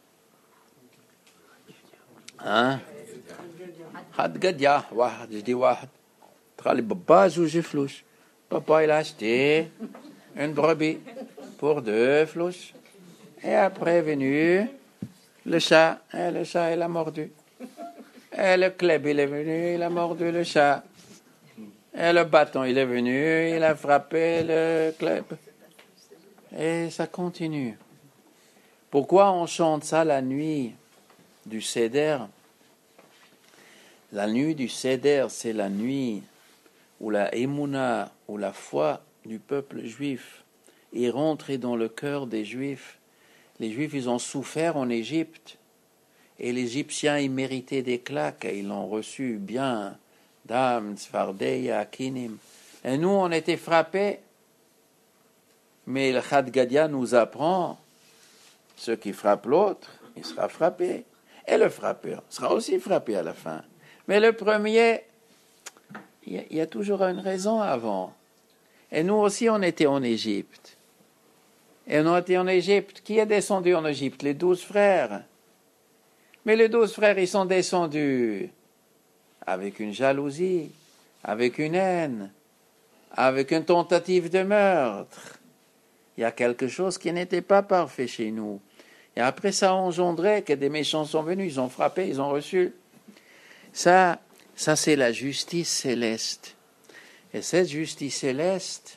S1: Hein? Had Gadia. Wahad, je dis Wahad. Trali Baba, Zouji Flouche. Papa, il a acheté une brebis pour deux flouches. Et après est venu le chat. Et le chat, il a mordu. Et le club, il est venu, il a mordu le chat. Et le bâton, il est venu, il a frappé le club. Et ça continue. Pourquoi on chante ça la nuit du Seder? La nuit du Seder, c'est la nuit où la émouna, où la foi du peuple juif est rentrée dans le cœur des Juifs. Les Juifs, ils ont souffert en Égypte. Et les Égyptiens, ils méritaient des claques. Ils l'ont reçu bien. Dam, Tzfardeya, Akinim. Et nous, on était frappés. Mais le Chad Gadia nous apprend, ceux qui frappent l'autre, il sera frappé. Et le frappeur sera aussi frappé à la fin. Mais le premier, il y, y a toujours une raison avant. Et nous aussi, on était en Égypte. Et on était en Égypte. Qui est descendu en Égypte? Les douze frères. Mais les douze frères, ils sont descendus avec une jalousie, avec une haine, avec une tentative de meurtre. Il y a quelque chose qui n'était pas parfait chez nous. Et après, ça a engendré que des méchants sont venus, ils ont frappé, ils ont reçu. Ça, ça c'est la justice céleste. Et cette justice céleste,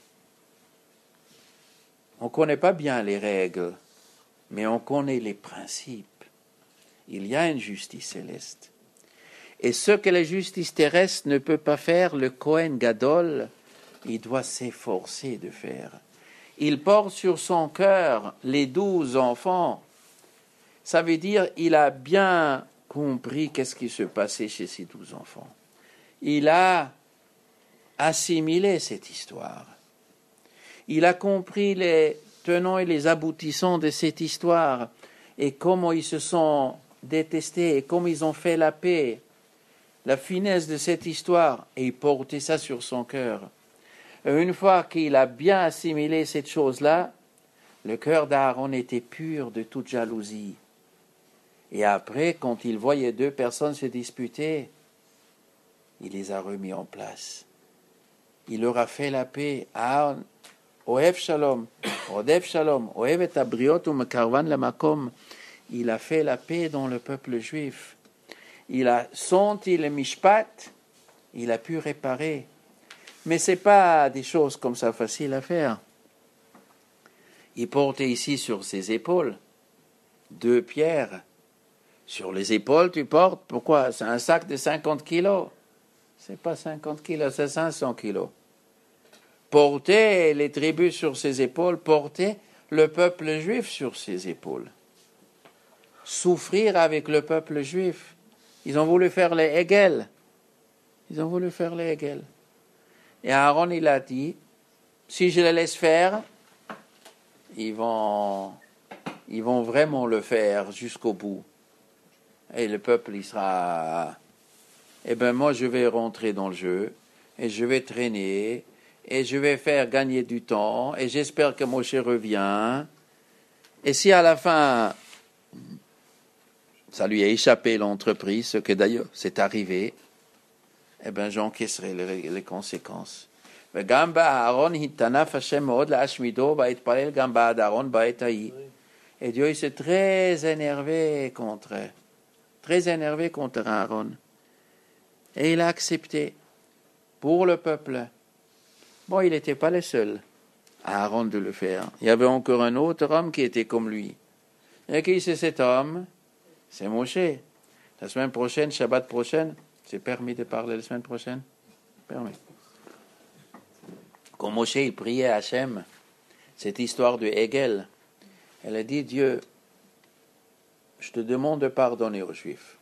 S1: on ne connaît pas bien les règles, mais on connaît les principes. Il y a une justice céleste. Et ce que la justice terrestre ne peut pas faire, le Kohen Gadol, il doit s'efforcer de faire. Il porte sur son cœur les douze enfants. Ça veut dire il a bien compris qu'est-ce qui se passait chez ces douze enfants. Il a assimilé cette histoire. Il a compris les tenants et les aboutissants de cette histoire et comment ils se sont détestés et comment ils ont fait la paix. La finesse de cette histoire, et il portait ça sur son cœur. Et une fois qu'il a bien assimilé cette chose-là, le cœur d'Aaron était pur de toute jalousie. Et après, quand il voyait deux personnes se disputer, il les a remis en place. Il leur a fait la paix. Aaron, Ohev Shalom, Odev Shalom, Ohev et Abriot ou Mekarvan Lamakom. Il a fait la paix dans le peuple juif. Il a senti le mishpat, il a pu réparer. Mais ce n'est pas des choses comme ça faciles à faire. Il portait ici sur ses épaules deux pierres. Sur les épaules, tu portes, pourquoi? C'est un sac de cinquante kilos. Ce n'est pas cinquante kilos, c'est cinq cents kilos. Porter les tribus sur ses épaules, porter le peuple juif sur ses épaules. Souffrir avec le peuple juif. Ils ont voulu faire les Hegel. Ils ont voulu faire les Hegel. Et Aaron, il a dit, si je les laisse faire, ils vont, ils vont vraiment le faire jusqu'au bout. Et le peuple, il sera... Eh bien, moi, je vais rentrer dans le jeu, et je vais traîner, et je vais faire gagner du temps, et j'espère que Moshe revient. Et si à la fin... ça lui a échappé l'entreprise, ce que d'ailleurs c'est arrivé, eh bien j'encaisserai les, les conséquences. Et Dieu il s'est très énervé contre, très énervé contre Aaron. Et il a accepté pour le peuple. Bon, il n'était pas le seul. à Aaron de le faire. Il y avait encore un autre homme qui était comme lui. Et qui c'est cet homme? C'est Moshe. La semaine prochaine, Shabbat prochaine, c'est permis de parler la semaine prochaine? Permis. Quand Moshe il priait à Hachem, cette histoire de Hegel, elle a dit, Dieu, je te demande de pardonner aux Juifs.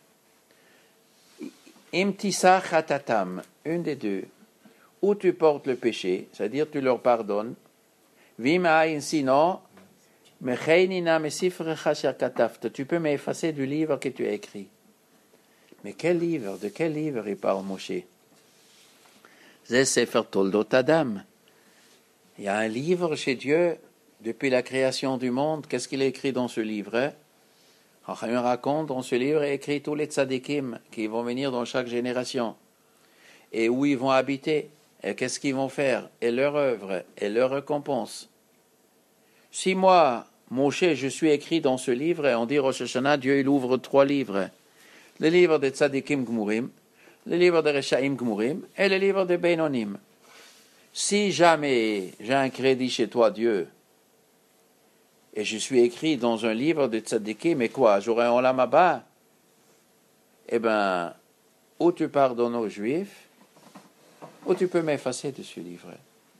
S1: Imtisa chatatam, une des deux, ou tu portes le péché, c'est-à-dire tu leur pardonnes, vima'in sinon, mecheinina mesifrecha sher katafta, tu peux m'effacer du livre que tu as écrit. Mais quel livre? De quel livre il parle Moshe? C'est Sefer Toldot Adam. Il y a un livre chez Dieu depuis la création du monde. Qu'est-ce qu'il a écrit dans ce livre? Chachamim raconte dans ce livre, il a écrit tous les tzadikim qui vont venir dans chaque génération et où ils vont habiter et qu'est-ce qu'ils vont faire et leur œuvre et leur récompense. Si moi, Moshe, je suis écrit dans ce livre et on dit Rosh Hashanah, Dieu il ouvre trois livres. Le livre des tzadikim gmurim, le livre des reshaim gmurim et le livre des beinonim. Si jamais j'ai un crédit chez toi, Dieu, et je suis écrit dans un livre de tzadikim, mais quoi, j'aurai un olam haba? Eh bien, ou tu pardonnes aux Juifs, ou tu peux m'effacer de ce livre.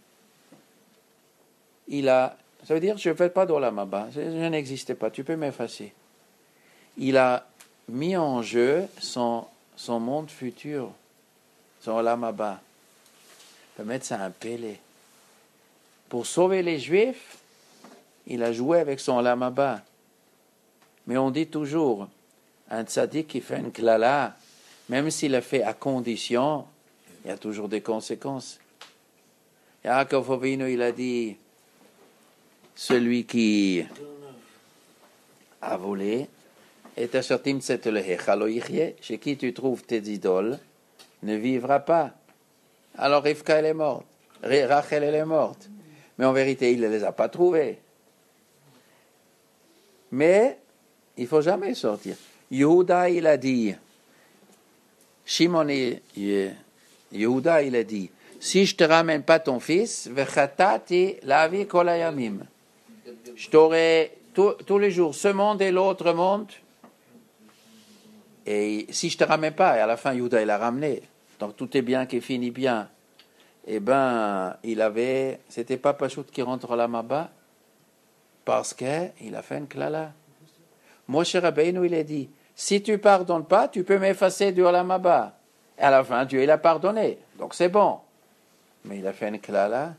S1: Il a, ça veut dire, je ne fais pas d'olam haba, je, je n'existe pas, tu peux m'effacer. Il a mis en jeu son, son monde futur, son olam haba. Il peut mettre ça un pélé. Pour sauver les Juifs, il a joué avec son olam haba. Mais on dit toujours, un tzaddik qui fait une klala, même s'il a fait à condition, il y a toujours des conséquences. Yaakov Avinu, il a dit, celui qui a volé, et ashertim tzetelehecha lo yichye, chez qui tu trouves tes idoles, ne vivra pas. Alors Rivka, elle est morte. Rachel, elle est morte. Mais en vérité, il ne les a pas trouvées. Mais il ne faut jamais sortir. Yehuda, il a dit, Shimon et Yehuda, il a dit, si je ne te ramène pas ton fils, vechatati lavi kol hayamim. Je t'aurai tous les jours ce monde et l'autre monde. Et si je ne te ramène pas, et à la fin, Yehuda, il a ramené. Donc tout est bien qui finit bien. Eh bien, il avait, c'était pas Pachout qui rentre à la Maba, parce qu'il a fait une klala. Moshe Rabbeinu, il a dit, si tu pardonnes pas, tu peux m'effacer du Olam Haba. Et à la fin, Dieu, il a pardonné. Donc c'est bon. Mais il a fait une klala.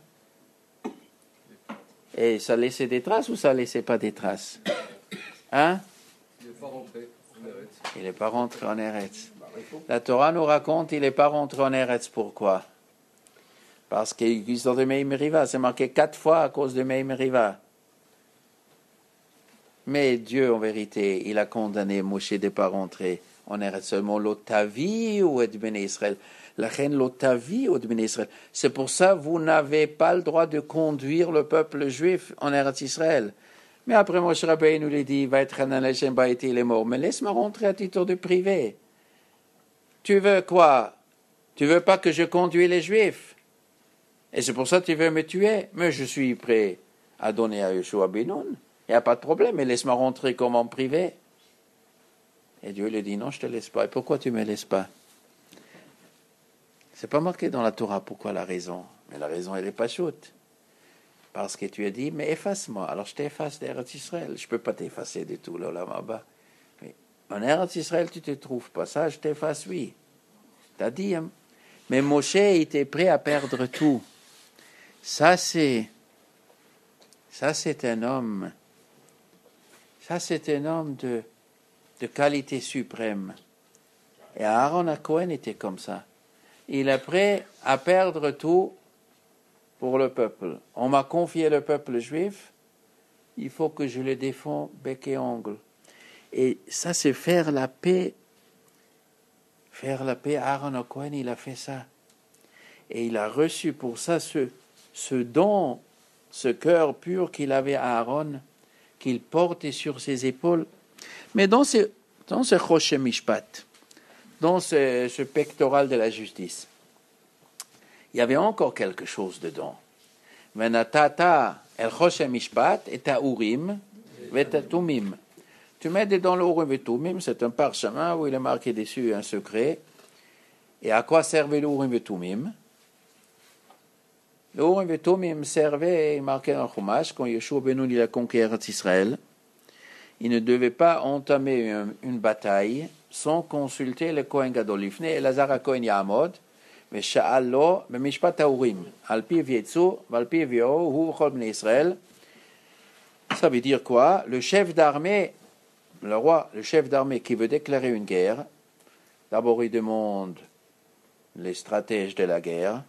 S1: Et ça laissait des traces ou ça laissait pas des traces? Hein?
S3: Il n'est pas rentré en Eretz.
S1: Il n'est pas rentré en Eretz. La Torah nous raconte, il n'est pas rentré en Eretz. Pourquoi? Parce qu'il sont de Meim Riva. C'est marqué quatre fois à cause de Meim Riva. Mais Dieu, en vérité, il a condamné Moshe de ne pas rentrer en Eretz seulement l'Otavi ou et Bnei Israël. La reine l'Otavi ou et Bnei Israël. C'est pour ça que vous n'avez pas le droit de conduire le peuple juif en Eretz Israël. Mais après, Moshe Rabbeinu nous l'a dit, va être un Hashem Baïti, il est mort. Mais laisse-moi rentrer à titre de privé. Tu veux quoi? Tu veux pas que je conduise les juifs? Et c'est pour ça que tu veux me tuer? Mais je suis prêt à donner à Yeshua Benoun. Il n'y a pas de problème, mais laisse-moi rentrer comme en privé. Et Dieu lui dit, non, je ne te laisse pas. Et pourquoi tu ne me laisses pas? Ce n'est pas marqué dans la Torah pourquoi la raison. Mais la raison, elle n'est pas chute. Parce que tu as dit, mais efface-moi. Alors je t'efface d'Eretz Israël. Je ne peux pas t'effacer du tout, là, là-bas. Mais en Eretz Israël, tu ne te trouves pas. Ça, je t'efface, oui. Tu as dit, hein? Mais Moshe était prêt à perdre tout. Ça, c'est... Ça, c'est un homme... Ça, c'est un homme de, de qualité suprême. Et Aaron à Cohen était comme ça. Il est prêt à perdre tout pour le peuple. On m'a confié le peuple juif, il faut que je le défends bec et ongle. Et ça, c'est faire la paix. Faire la paix, Aaron à Cohen, il a fait ça. Et il a reçu pour ça ce, ce don, ce cœur pur qu'il avait à Aaron, qu'il portait sur ses épaules. Mais dans ce, dans ce Choshe Mishpat, dans ce, ce pectoral de la justice, il y avait encore quelque chose dedans. Venatata el choshen mishpat et urim vet tumim. Tu mets dedans le urim et tumim, c'est un parchemin où il est marqué dessus un secret. Et à quoi servait le urim et tumim? Le urim et tumim servait, marqué dans le Chumash, quand Yeshua ben Nun il a conquis Israël. Il ne devait pas entamer une, une bataille sans consulter le Kohen Gadol. Lifne Elazar HaKohen Ya'amod, ve'sha'al lo b'mishpat ha'urim, al piv yetzu, v'al piv yo'u, hu v'chol bnei Israël. Ça veut dire quoi? Le chef d'armée, le roi, le chef d'armée qui veut déclarer une guerre, d'abord il demande les stratèges de la guerre.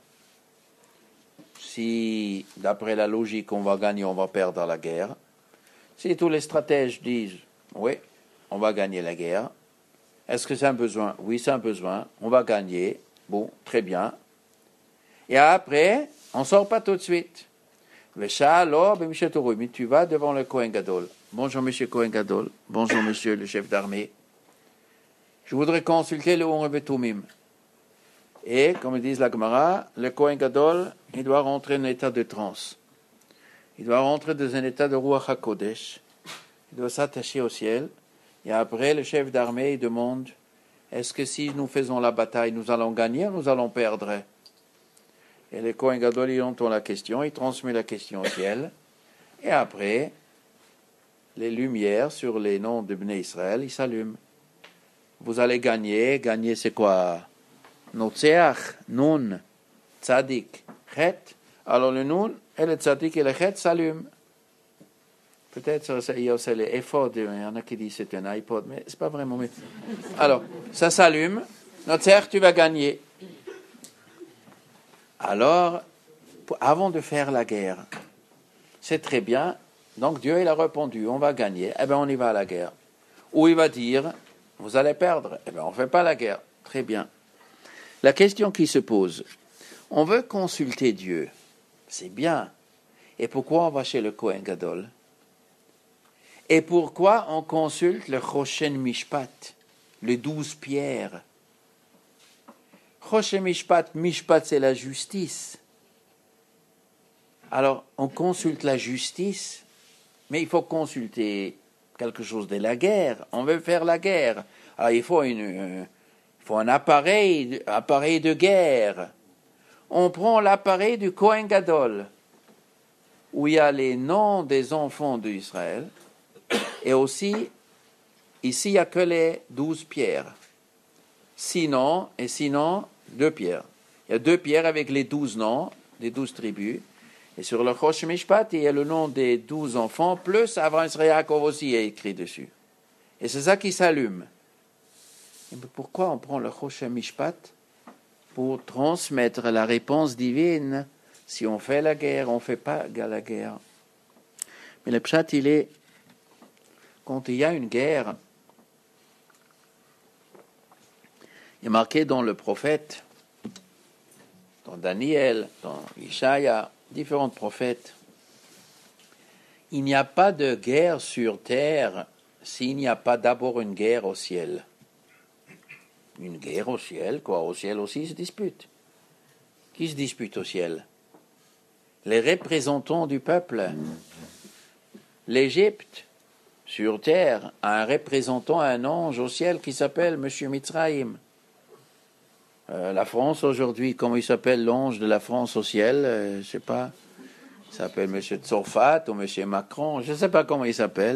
S1: Si, d'après la logique, on va gagner, on va perdre la guerre. Si tous les stratèges disent, oui, on va gagner la guerre, est-ce que c'est un besoin? Oui, c'est un besoin, on va gagner, bon, très bien. Et après, on ne sort pas tout de suite. Mais tu vas devant le Kohen Gadol. Bonjour, monsieur Kohen Gadol. Bonjour, monsieur le chef d'armée. Je voudrais consulter le Urim et Tumim. Et, comme disent la Gemara, le Kohen Gadol, il doit rentrer dans un état de transe. Il doit rentrer dans un état de Ruach HaKodesh. Il doit s'attacher au ciel. Et après, le chef d'armée, il demande, est-ce que si nous faisons la bataille, nous allons gagner ou nous allons perdre? Et le Kohen Gadol, il entend la question, il transmet la question au ciel. Et après, les lumières sur les noms de Bnei Israël, ils s'allument. Vous allez gagner. Gagner, c'est quoi? Notzeach, Nun, Tzadik, Chet. Alors le Nun et le Tzadik et le Chet s'allument. Peut-être il y a aussi les efforts, il y en a qui disent c'est un iPod, mais c'est pas vraiment. Mais... Alors, ça s'allume. Notzeach, tu vas gagner. Alors, avant de faire la guerre, c'est très bien. Donc Dieu, il a répondu, on va gagner. Eh bien, on y va à la guerre. Ou il va dire, vous allez perdre. Eh bien, on ne fait pas la guerre. Très bien. La question qui se pose, on veut consulter Dieu. C'est bien. Et pourquoi on va chez le Kohen Gadol? Et pourquoi on consulte le Choshen Mishpat, les douze pierres? Choshen Mishpat, Mishpat c'est la justice. Alors, on consulte la justice, mais il faut consulter quelque chose de la guerre. On veut faire la guerre. Alors, il faut, une, euh, il faut un appareil, appareil de guerre. On prend l'appareil du Kohen Gadol, où il y a les noms des enfants d'Israël, et aussi, ici, il n'y a que les douze pierres. Sinon, et sinon, deux pierres. Il y a deux pierres avec les douze noms des douze tribus. Et sur le Choshen Mishpat, il y a le nom des douze enfants, plus Avraham Yitzchak Yaakov aussi est écrit dessus. Et c'est ça qui s'allume. Et pourquoi on prend le Choshen Mishpat? Pour transmettre la réponse divine. Si on fait la guerre, on ne fait pas la guerre. Mais le pshat, il est, quand il y a une guerre, il est marqué dans le prophète, dans Daniel, dans Ishaïa, différents prophètes. Il n'y a pas de guerre sur terre s'il n'y a pas d'abord une guerre au ciel. Une guerre au ciel, quoi, au ciel aussi se dispute. Qui se dispute au ciel? Les représentants du peuple. L'Égypte, sur terre, a un représentant, un ange au ciel qui s'appelle Monsieur Mitzrayim. Euh, la France aujourd'hui, comment il s'appelle l'ange de la France au ciel? euh, Je ne sais pas. Il s'appelle Monsieur Tzorfat ou Monsieur Macron. Je ne sais pas comment il s'appelle.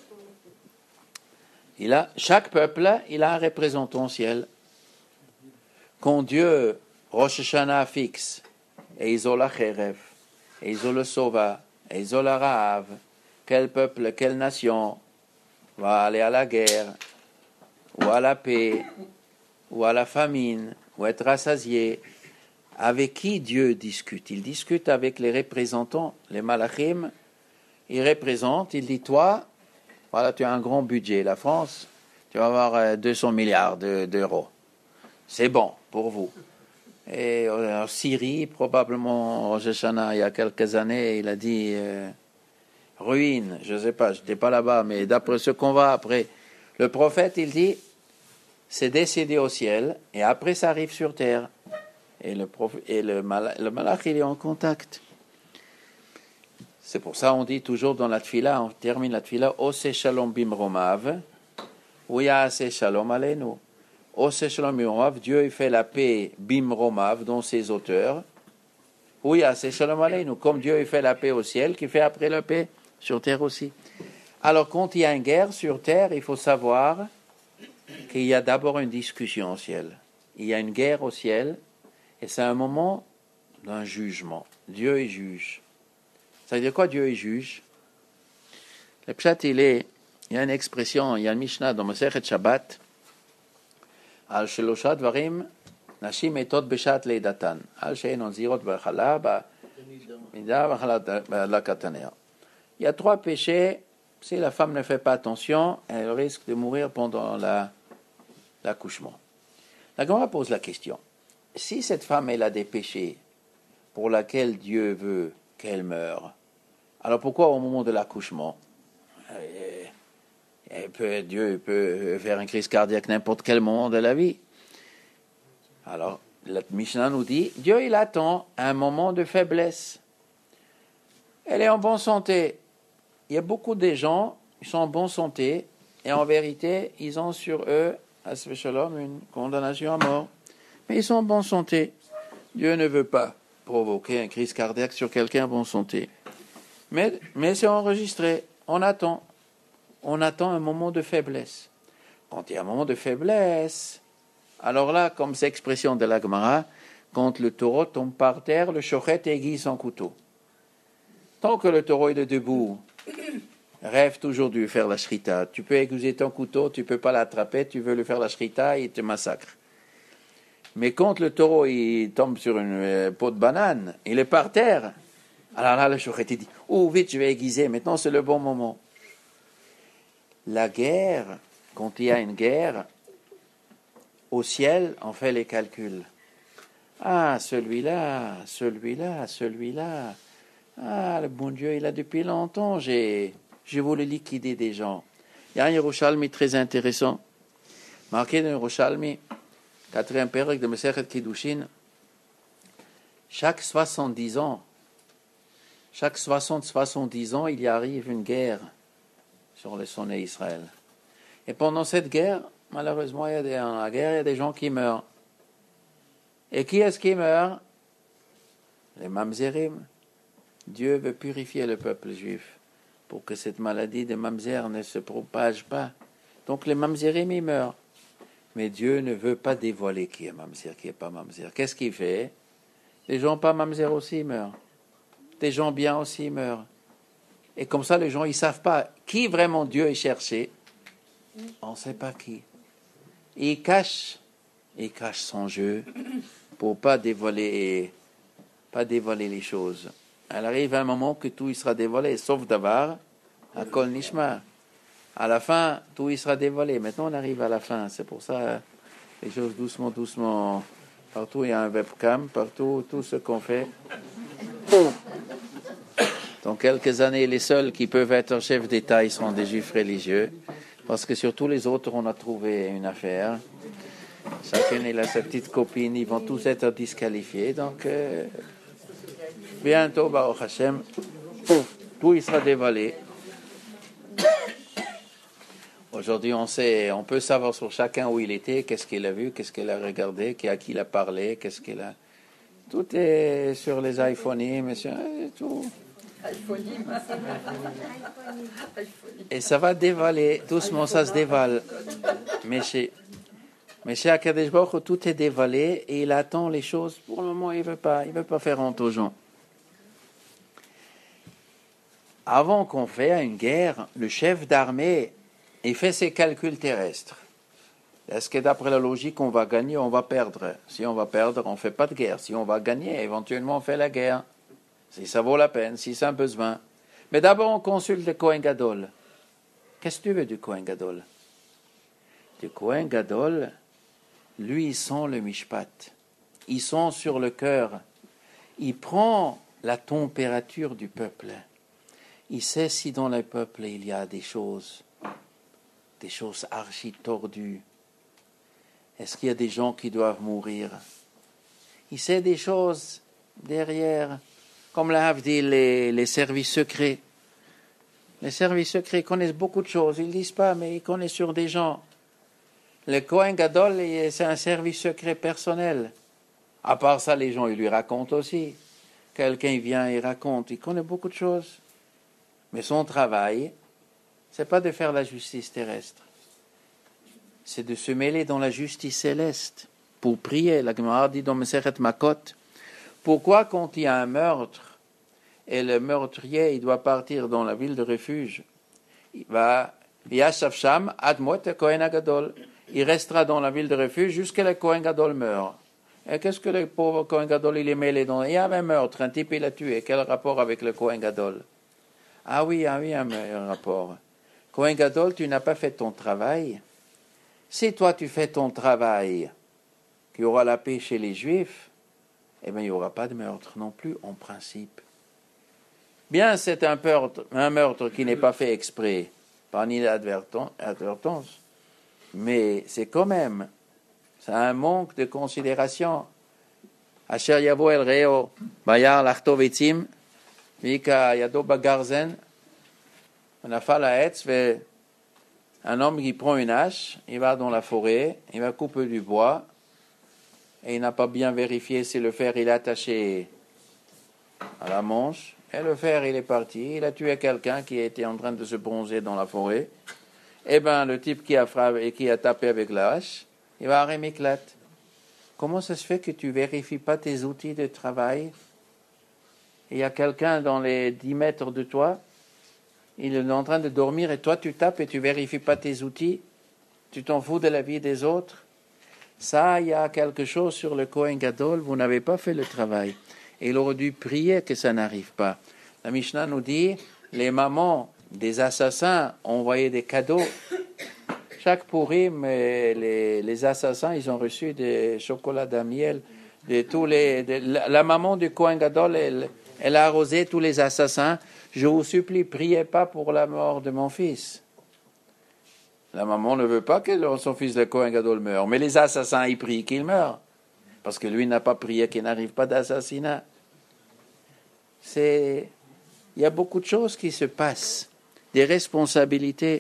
S1: Il a, chaque peuple, il a un représentant au ciel. Quand Dieu, Rosh Hashanah fixe, et ils ont la Cherev, et ils ont le Sova, et ils ont la Rahav, quel peuple, quelle nation va aller à la guerre, ou à la paix, ou à la famine, ou être rassasié, avec qui Dieu discute? Il discute avec les représentants, les malachim. Il représente, il dit, toi, voilà, tu as un grand budget, la France, tu vas avoir deux cents milliards de, d'euros. C'est bon pour vous. Et en Syrie, probablement, Rosh Hashanah, il y a quelques années, il a dit euh, ruine, je ne sais pas, je n'étais pas là-bas, mais d'après ce qu'on va après, le prophète, il dit, c'est décédé au ciel, et après ça arrive sur terre. Et le, prof, et le, mal, le malach, il est en contact. C'est pour ça on dit toujours dans la tfila, on termine la tfila, Ose shalom bimromav, ou yaase shalom aleinu. Ose shalom bimromav, Dieu il fait la paix bimromav dans ses auteurs, ou yaase shalom aleinu, comme Dieu il fait la paix au ciel, qui fait après la paix sur terre aussi. Alors quand il y a une guerre sur terre, il faut savoir qu'il y a d'abord une discussion au ciel. Il y a une guerre au ciel, et c'est un moment d'un jugement. Dieu est juge. Ça veut dire quoi, Dieu est juge? Le pshat, il est, il y a une expression, il y a une Mishnah dans Masechet Shabbat, al shelosha dvarim nashim etot beshat leidatan, al she'enon zirot b'chala b'mida b'chala lakatanea. Il y a trois péchés. Si la femme ne fait pas attention, elle risque de mourir pendant la, l'accouchement. La Gemara pose la question. Si cette femme elle a des péchés pour lesquels Dieu veut qu'elle meure, alors pourquoi au moment de l'accouchement, elle, elle peut, Dieu peut faire une crise cardiaque n'importe quel moment de la vie? Alors, la Mishnah nous dit, Dieu il attend un moment de faiblesse. Elle est en bonne santé. Il y a beaucoup de gens qui sont en bonne santé et en vérité, ils ont sur eux, à Shalom, une condamnation à mort. Mais ils sont en bonne santé. Dieu ne veut pas provoquer une crise cardiaque sur quelqu'un en bonne santé. Mais, mais c'est enregistré. On attend. On attend un moment de faiblesse. Quand il y a un moment de faiblesse, alors là, comme c'est l'expression de la Gemara, quand le taureau tombe par terre, le shochet aiguise son couteau. Tant que le taureau est debout, rêve toujours de lui faire la shrita. Tu peux aiguiser ton couteau, tu ne peux pas l'attraper, tu veux lui faire la shrita, il te massacre. Mais quand le taureau il tombe sur une euh, peau de banane, il est par terre, alors là le shochet dit « Oh, vite, je vais aiguiser, maintenant c'est le bon moment. » La guerre, quand il y a une guerre, au ciel, on fait les calculs. Ah, celui-là, celui-là, celui-là. Ah, le bon Dieu, il a depuis longtemps, j'ai, j'ai voulu liquider des gens. Il y a un Yerushalmi très intéressant, marqué dans Yerushalmi, quatrième pérec de Masechet Kiddushin. Chaque soixante-dix ans, chaque soixante, soixante-dix ans, il y arrive une guerre sur le sonnet Israël. Et pendant cette guerre, malheureusement, il y a des, dans la guerre, il y a des gens qui meurent. Et qui est-ce qui meurt? Les mamzerim. Dieu veut purifier le peuple juif pour que cette maladie de mamzer ne se propage pas. Donc les mamzerim, ils meurent. Mais Dieu ne veut pas dévoiler qui est mamzer, qui n'est pas mamzer. Qu'est-ce qu'il fait? Les gens pas mamzer aussi meurent. Des gens bien aussi meurent. Et comme ça, les gens, ils ne savent pas qui vraiment Dieu est cherché. On ne sait pas qui. Il cache, il cache son jeu pour pas dévoiler, pas dévoiler les choses. Elle arrive un moment que tout il sera dévoilé, sauf d'avar, à Kol Nishma. À la fin, tout il sera dévoilé. Maintenant, on arrive à la fin. C'est pour ça, les choses doucement, doucement. Partout, il y a un webcam. Partout, tout ce qu'on fait. Dans quelques années, les seuls qui peuvent être chefs d'État, ils seront des juifs religieux. Parce que sur tous les autres, on a trouvé une affaire. Chacun il a sa petite copine. Ils vont tous être disqualifiés. Donc... Euh, bientôt, Baruch Hashem, tout il sera dévoilé. Aujourd'hui, on sait, on peut savoir sur chacun où il était, qu'est-ce qu'il a vu, qu'est-ce qu'il a regardé, à qui il a parlé, qu'est-ce qu'il a. Tout est sur les iPhones, monsieur, tout. Et ça va dévaler, doucement, ça se dévale. Mais chez, mais chez Akadosh Baruch Hu, tout est dévalé et il attend les choses. Pour le moment, il ne veut pas, il veut pas faire honte aux gens. Avant qu'on fasse une guerre, le chef d'armée, il fait ses calculs terrestres. Est-ce que d'après la logique, on va gagner ou on va perdre? Si on va perdre, on ne fait pas de guerre. Si on va gagner, éventuellement, on fait la guerre. Si ça vaut la peine, si c'est un besoin. Mais d'abord, on consulte le Kohen Gadol. Qu'est-ce que tu veux du Kohen Gadol? Du Kohen Gadol, lui, il sent le mishpat. Il sent sur le cœur. Il prend la température du peuple. Il sait si dans le peuple il y a des choses, des choses archi tordues. Est-ce qu'il y a des gens qui doivent mourir? Il sait des choses derrière Comme l'a dit les, les services secrets. Les services secrets connaissent beaucoup de choses. Ils ne disent pas, mais ils connaissent sur des gens. Le Kohen Gadol, c'est un service secret personnel. À part ça, les gens, ils lui racontent aussi. Quelqu'un vient et raconte. Il connaît beaucoup de choses. Mais son travail, c'est pas de faire la justice terrestre. C'est de se mêler dans la justice céleste. Pour prier. La Gemara dit dans Meseret Makot. Pourquoi quand il y a un meurtre, et le meurtrier, il doit partir dans la ville de refuge, il va, Yashav Sham, Admot Kohen Gadol. Il restera dans la ville de refuge jusqu'à ce que le Kohen Gadol meurt. Et qu'est-ce que le pauvre Kohen Gadol, il est mêlé dans? Il y avait un meurtre, un type, il a tué. Quel rapport avec le Kohen Gadol? Ah oui, ah oui, un, un rapport. Kohen Gadol, tu n'as pas fait ton travail. Si toi, tu fais ton travail, qu'il y aura la paix chez les Juifs, eh bien, il n'y aura pas de meurtre non plus, en principe. Bien, c'est un meurtre, un meurtre qui n'est pas fait exprès, par inadvertance, mais c'est quand même, c'est un manque de considération. Asher yavo el reo, bayar lachto vetzim, vika yado bagarzen, nafal haetz, un homme qui prend une hache, il va dans la forêt, il va couper du bois, et il n'a pas bien vérifié si le fer il est attaché à la manche. Et le fer il est parti. Il a tué quelqu'un qui était en train de se bronzer dans la forêt. Eh bien, le type qui a frappé et qui a tapé avec la hache, il va arrêter m'éclate. Comment ça se fait que tu ne vérifies pas tes outils de travail? Il y a quelqu'un dans les dix mètres de toi, il est en train de dormir et toi tu tapes et tu ne vérifies pas tes outils? Tu t'en fous de la vie des autres? Ça, il y a quelque chose sur le Kohen Gadol, vous n'avez pas fait le travail. Et il aurait dû prier que ça n'arrive pas. La Mishnah nous dit, les mamans des assassins envoyaient des cadeaux. Chaque Purim, les, les assassins, ils ont reçu des chocolats à miel. De tous les, de, la, la maman du Kohen Gadol, elle, elle a arrosé tous les assassins. Je vous supplie, priez pas pour la mort de mon fils. La maman ne veut pas que son fils le Kohen Gadol meure. Mais les assassins, ils prient qu'il meure. Parce que lui n'a pas prié qu'il n'arrive pas d'assassinat. C'est... Il y a beaucoup de choses qui se passent. Des responsabilités.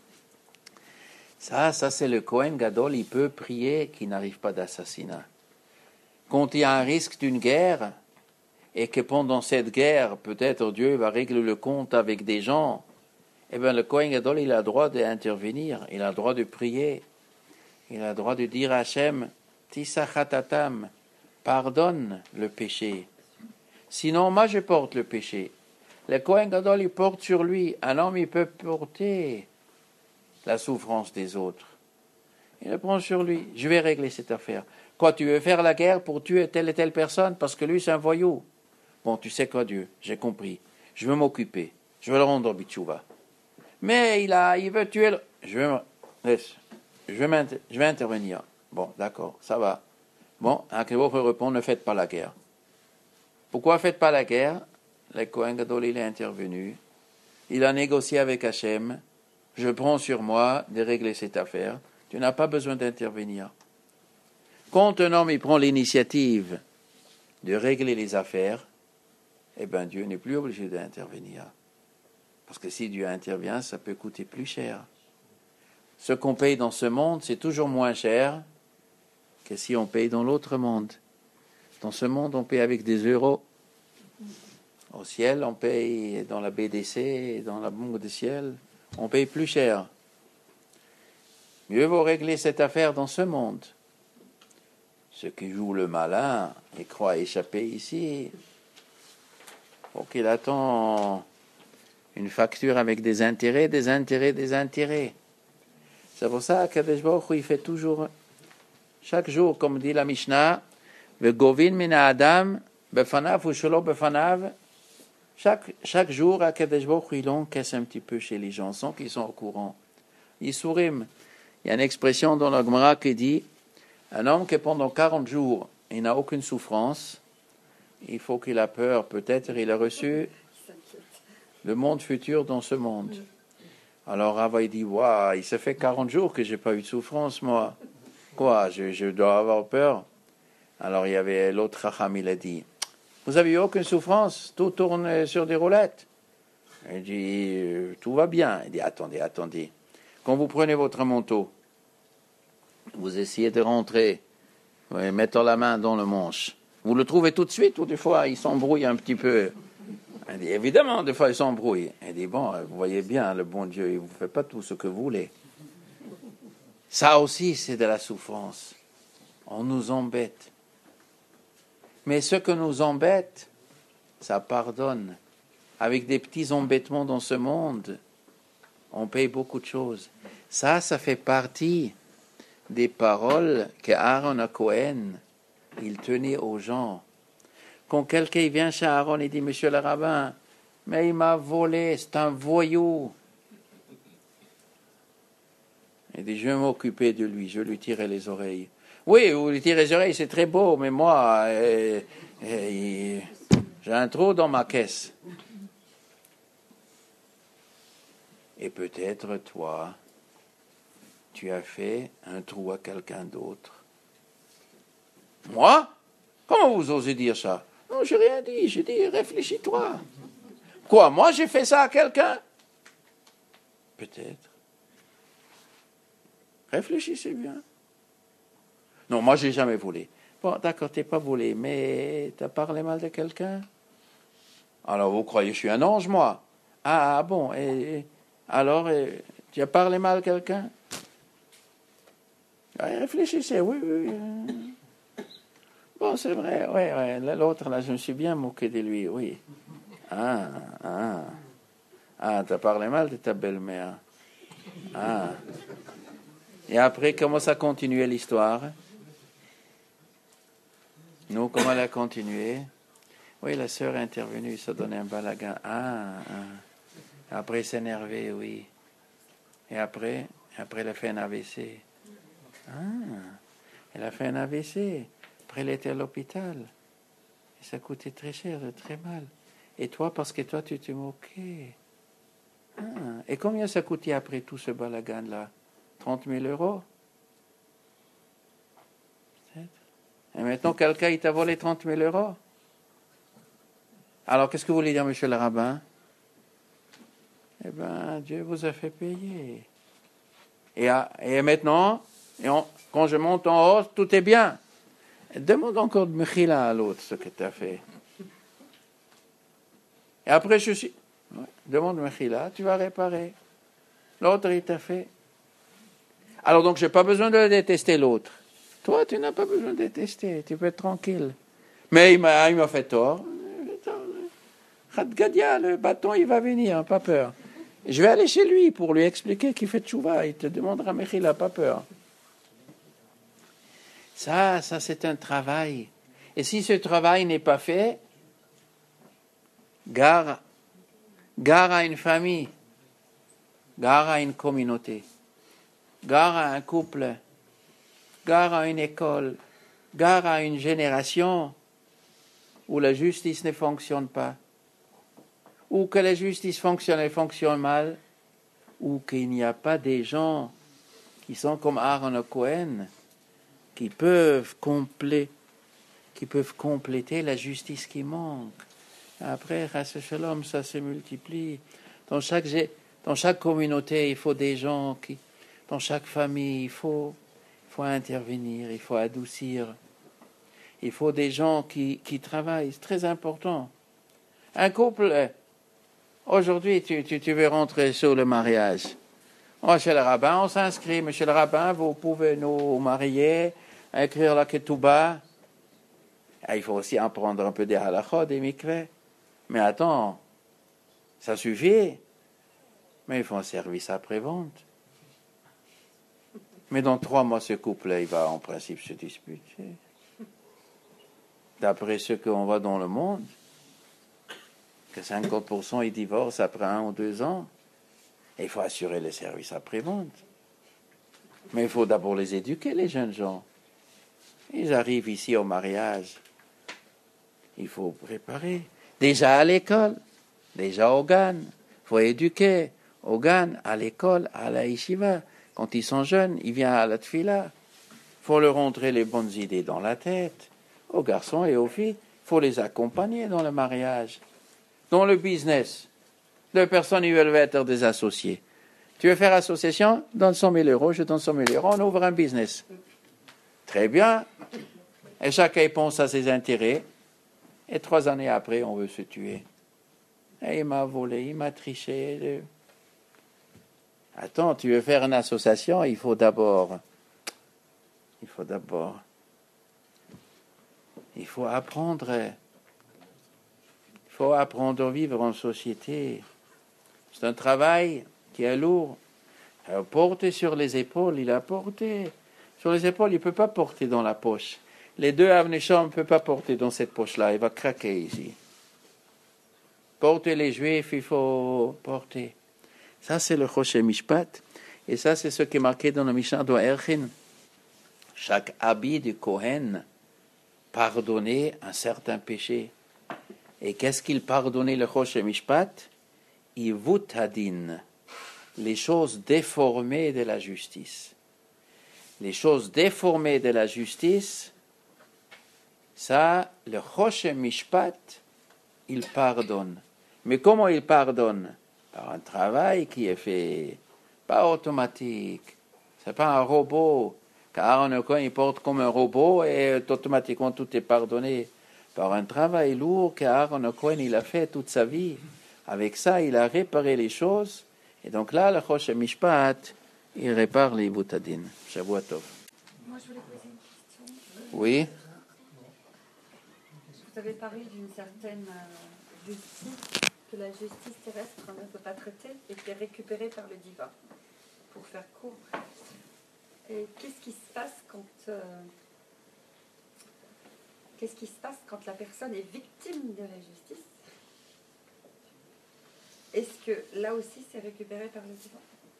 S1: Ça, ça c'est le Kohen Gadol, il peut prier qu'il n'arrive pas d'assassinat. Quand il y a un risque d'une guerre, et que pendant cette guerre, peut-être Dieu va régler le compte avec des gens, eh bien, le Kohen Gadol, il a le droit d'intervenir, il a le droit de prier, il a le droit de dire à Hachem, Tisachatatam, pardonne le péché. Sinon, moi, je porte le péché. Le Kohen Gadol, il porte sur lui. Un homme, il peut porter la souffrance des autres. Il le prend sur lui. Je vais régler cette affaire. Quoi, tu veux faire la guerre pour tuer telle et telle personne parce que lui, c'est un voyou? Bon, tu sais quoi, Dieu, j'ai compris. Je veux m'occuper. Je veux le rendre bitchouva. Mais il a, il veut tuer le... Je vais, laisse. Je vais, je vais intervenir. Bon, d'accord, ça va. Bon, Akebo peut répondre, ne faites pas la guerre. Pourquoi faites pas la guerre? Le Kohen Gadol, il est intervenu. Il a négocié avec Hachem. Je prends sur moi de régler cette affaire. Tu n'as pas besoin d'intervenir. Quand un homme il prend l'initiative de régler les affaires, eh bien Dieu n'est plus obligé d'intervenir. Parce que si Dieu intervient, ça peut coûter plus cher. Ce qu'on paye dans ce monde, c'est toujours moins cher que si on paye dans l'autre monde. Dans ce monde, on paye avec des euros. Au ciel, on paye dans la B D C, dans la banque du ciel, on paye plus cher. Mieux vaut régler cette affaire dans ce monde. Ceux qui jouent le malin et croient échapper ici, faut qu'il attend une facture avec des intérêts, des intérêts, des intérêts. C'est pour ça qu'Akadosh Baruch Hu, il fait toujours, chaque jour, comme dit la Mishnah, Vegovin mina Adam, befanav ou shelo befanav. Chaque, chaque jour, Akadosh Baruch Hu, il encaisse un petit peu chez les gens, sans qu'ils sont au courant. Ils souriment. Il y a une expression dans la Gemara qui dit, un homme qui pendant quarante jours, il n'a aucune souffrance, il faut qu'il a peur, peut-être il a reçu le monde futur dans ce monde. Alors Rava il dit, waouh, il se fait quarante jours que j'ai pas eu de souffrance, moi. Quoi, je, je dois avoir peur? Alors il y avait l'autre Chacham, il a dit, Vous avez eu aucune souffrance? Tout tourne sur des roulettes? Il dit, euh, tout va bien. Il dit, attendez, attendez. Quand vous prenez votre manteau, vous essayez de rentrer, ouais, mettant la main dans le manche. Vous le trouvez tout de suite ou des fois il s'embrouille un petit peu? Il dit, évidemment, des fois il s'embrouille. Il dit, bon, vous voyez bien, le bon Dieu, il ne vous fait pas tout ce que vous voulez. Ça aussi, c'est de la souffrance. On nous embête. Mais ce que nous embête, ça pardonne. Avec des petits embêtements dans ce monde, on paye beaucoup de choses. Ça, ça fait partie des paroles que Aaron à Cohen, il tenait aux gens. Quand quelqu'un vient chez Aaron et dit, monsieur le rabbin, mais il m'a volé, c'est un voyou. Il dit, je vais m'occuper de lui, je vais lui tirer les oreilles. Oui, vous lui tirez les oreilles, c'est très beau, mais moi, euh, euh, j'ai un trou dans ma caisse. Et peut-être toi, tu as fait un trou à quelqu'un d'autre. Moi? Comment vous osez dire ça? Non, j'ai rien dit, j'ai dit réfléchis-toi. Quoi, moi j'ai fait ça à quelqu'un? Peut-être. Réfléchissez bien. Non, moi j'ai jamais volé. Bon, d'accord, t'es pas volé, mais t'as parlé mal de quelqu'un? Alors vous croyez que je suis un ange, moi? Ah bon, et, et alors, et, tu as parlé mal de quelqu'un? Ouais, réfléchissez, oui, oui. oui. Bon, c'est vrai, oui, oui. L'autre, là, je me suis bien moqué de lui, oui. Ah, ah. Ah, t'as parlé mal de ta belle-mère. Ah. Et après, comment ça a continué l'histoire? Nous, comment elle a continué? Oui, la sœur est intervenue, ça donnait un balagan. Ah, ah. Après, elle s'est énervée, oui. Et après, après, elle a fait un A V C. Ah, elle a fait un A V C. Après, elle était à l'hôpital. Et ça coûtait très cher, très mal. Et toi, parce que toi, tu te moquais. Ah. Et combien ça coûtait après tout ce balagan-là? trente mille euros? Peut-être. Et maintenant, quelqu'un, il t'a volé trente mille euros? Alors, qu'est-ce que vous voulez dire, monsieur le rabbin? Eh bien, Dieu vous a fait payer. Et, à, et maintenant, et on, quand je monte en haut, tout est bien. Demande encore de Mechila à l'autre ce que tu as fait. Et après, je suis... Ouais, demande Mechila, tu vas réparer. L'autre, il t'a fait. Alors donc, je n'ai pas besoin de détester l'autre. Toi, tu n'as pas besoin de détester, tu peux être tranquille. Mais il m'a, il m'a fait tort. Khadgadia, le bâton, il va venir, pas peur. Je vais aller chez lui pour lui expliquer qu'il fait tchouva. Il te demandera Mechila, pas peur. Ça, ça c'est un travail. Et si ce travail n'est pas fait, gare, gare à une famille, gare à une communauté, gare à un couple, gare à une école, gare à une génération où la justice ne fonctionne pas, ou que la justice fonctionne et fonctionne mal, ou qu'il n'y a pas des gens qui sont comme Aaron Cohen, qui peuvent compléter, qui peuvent compléter la justice qui manque. Après, Chas Shalom, ça se multiplie. Dans chaque, dans chaque communauté, il faut des gens qui, dans chaque famille, il faut, il faut intervenir, il faut adoucir. Il faut des gens qui, qui travaillent, c'est très important. Un couple, aujourd'hui, tu, tu, tu veux rentrer sur le mariage. Monsieur le rabbin, on s'inscrit. Monsieur le rabbin, vous pouvez nous marier, écrire la ketouba. Il faut aussi apprendre un peu des halachot, des mikveh. Mais attends, ça suffit. Mais il faut un service après-vente. Mais dans trois mois, ce couple-là, il va en principe se disputer. D'après ce qu'on voit dans le monde, que cinquante pour cent ils divorcent après un ou deux ans. Et il faut assurer les services après-vente. Mais il faut d'abord les éduquer, les jeunes gens. Ils arrivent ici au mariage. Il faut préparer. Déjà à l'école, déjà au GAN. Il faut éduquer au GAN, à l'école, à la yeshiva. Quand ils sont jeunes, ils viennent à la tfila. Il faut leur rentrer les bonnes idées dans la tête. Aux garçons et aux filles, Il faut les accompagner dans le mariage, dans le business. Deux personnes, ils veulent être des associés. Tu veux faire association? Donne cent mille euros, je donne cent mille euros, on ouvre un business. Très bien. Et chacun pense à ses intérêts. Et trois années après, on veut se tuer. Et il m'a volé, il m'a triché. Attends, tu veux faire une association, il faut d'abord... Il faut d'abord... Il faut apprendre... Il faut apprendre à vivre en société. C'est un travail qui est lourd. Il a porté sur les épaules, il a porté. Sur les épaules, il ne peut pas porter dans la poche. Les deux avnéchants ne peuvent pas porter dans cette poche-là, il va craquer ici. Porter les juifs, il faut porter. Ça, c'est le Choshe Mishpat. Et ça, c'est ce qui est marqué dans le Mishnah d'Oerchin. Chaque habit du Kohen pardonnait un certain péché. Et qu'est-ce qu'il pardonnait le Choshe Mishpat? Ivut hadin, les choses déformées de la justice. Les choses déformées de la justice, ça, le Choshe Mishpat, il pardonne. Mais comment il pardonne? Par un travail qui est fait, pas automatique. C'est pas un robot. Car Aaron Cohen, il porte comme un robot et automatiquement tout est pardonné. Par un travail lourd qu'Aaron Cohen, il a fait toute sa vie. Avec ça, il a réparé les choses. Et donc là, le Choshe Mishpat, il répare les boutadines. Shavua Tov.
S4: Moi, je voulais poser une question.
S1: Oui.
S4: Vous avez parlé d'une certaine euh, justice, que la justice terrestre ne peut pas traiter et qui est récupérée par le divin. Pour faire court. Et qu'est-ce qui se passe quand... Euh, qu'est-ce qui se passe quand la personne est victime de la justice? Est-ce que là aussi c'est récupéré par le divin?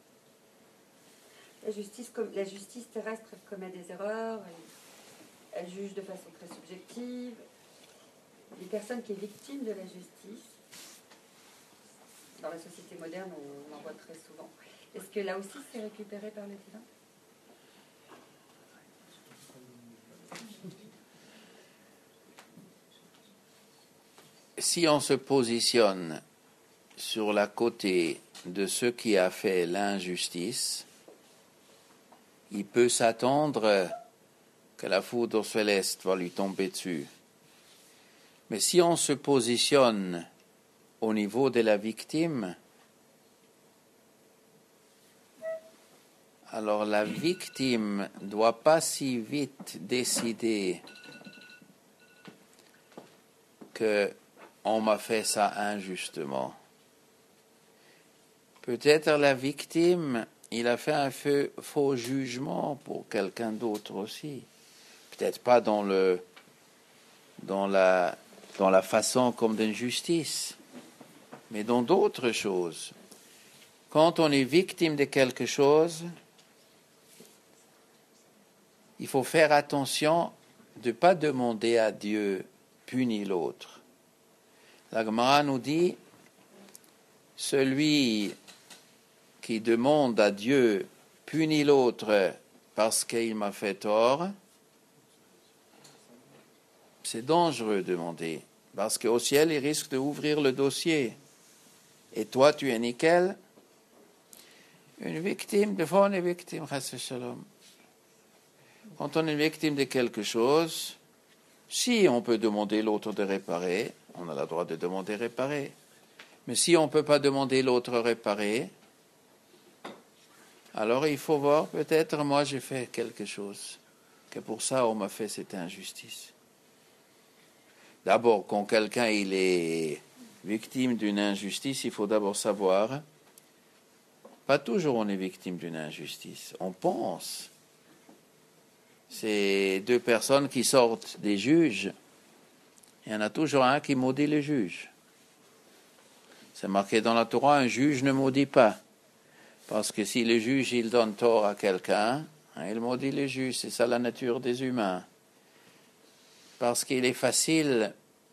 S4: La justice, comme, la justice terrestre, elle commet des erreurs, elle, elle juge de façon très subjective. Les personnes qui sont victimes de la justice, dans la société moderne, on, on en voit très souvent. Est-ce que là aussi c'est récupéré par le divin?
S1: Si on se positionne sur la côté de ceux qui a fait l'injustice, il peut s'attendre que la foudre céleste va lui tomber dessus. Mais si on se positionne au niveau de la victime, alors la victime ne doit pas si vite décider que on m'a fait ça injustement. Peut-être la victime, il a fait un faux jugement pour quelqu'un d'autre aussi. Peut-être pas dans le, dans la, dans la façon comme d'une justice, mais dans d'autres choses. Quand on est victime de quelque chose, il faut faire attention de ne pas demander à Dieu punis l'autre. La Gemara nous dit, celui qui demande à Dieu punit l'autre parce qu'il m'a fait tort, c'est dangereux de demander, parce qu'au ciel, il risque d'ouvrir le dossier. Et toi, tu es nickel. Une victime, des fois on est victime, chas shalom. Quand on est victime de quelque chose, si on peut demander l'autre de réparer, on a le droit de demander réparer. Mais si on ne peut pas demander l'autre réparer, alors il faut voir, peut-être moi j'ai fait quelque chose, que pour ça on m'a fait cette injustice. D'abord, quand quelqu'un il est victime d'une injustice, il faut d'abord savoir, pas toujours on est victime d'une injustice, on pense. C'est deux personnes qui sortent des juges, il y en a toujours un qui maudit le juge. C'est marqué dans la Torah, un juge ne maudit pas. Parce que si le juge il donne tort à quelqu'un, hein, il maudit le juge, c'est ça la nature des humains. Parce qu'il est facile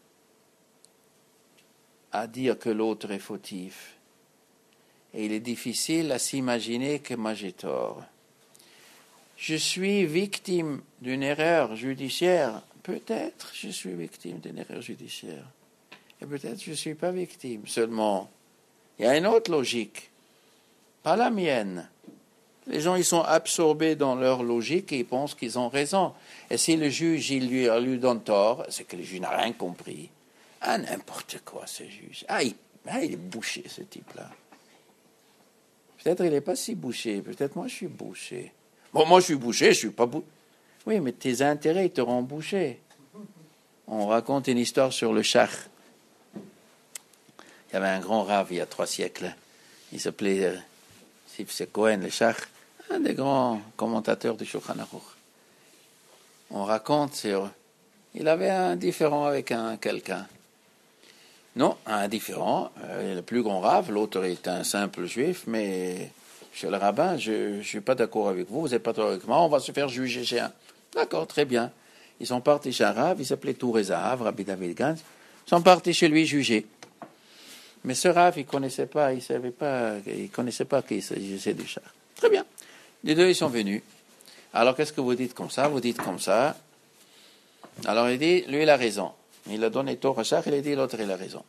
S1: à dire que l'autre est fautif. Et il est difficile à s'imaginer que moi j'ai tort. Je suis victime d'une erreur judiciaire peut-être je suis victime d'une erreur judiciaire. Et peut-être je ne suis pas victime. Seulement, il y a une autre logique, pas la mienne. Les gens, ils sont absorbés dans leur logique et ils pensent qu'ils ont raison. Et si le juge, il lui, il lui donne tort, c'est que le juge n'a rien compris. Ah, n'importe quoi, ce juge. Ah, il, ah, il est bouché, ce type-là. Peut-être il n'est pas si bouché. Peut-être moi, je suis bouché. Bon, moi, je suis bouché, je ne suis pas bouché. Oui, mais tes intérêts, ils te rendent bouché. On raconte une histoire sur le Shach. Il y avait un grand rave il y a trois siècles. Il s'appelait euh, Sifse Cohen, le Shach, un des grands commentateurs du Shulchan Aruch. On raconte sur... Il avait un différend avec un quelqu'un. Non, un différend. Euh, le plus grand rave, l'autre est un simple juif, mais chez le rabbin, je ne suis pas d'accord avec vous, vous n'êtes pas d'accord avec moi, on va se faire juger chez un... D'accord, très bien. Ils sont partis chez un rave, il s'appelait Touré Zahav, Rabbi David Gans. Ils sont partis chez lui juger. Mais ce rave, il ne connaissait pas, il savait pas, il connaissait pas qu'il s'agissait du char. Très bien. Les deux, ils sont venus. Alors, qu'est-ce que vous dites comme ça? Vous dites comme ça. Alors, il dit, lui, il a raison. Il a donné tort à char, il a dit, l'autre, il a raison.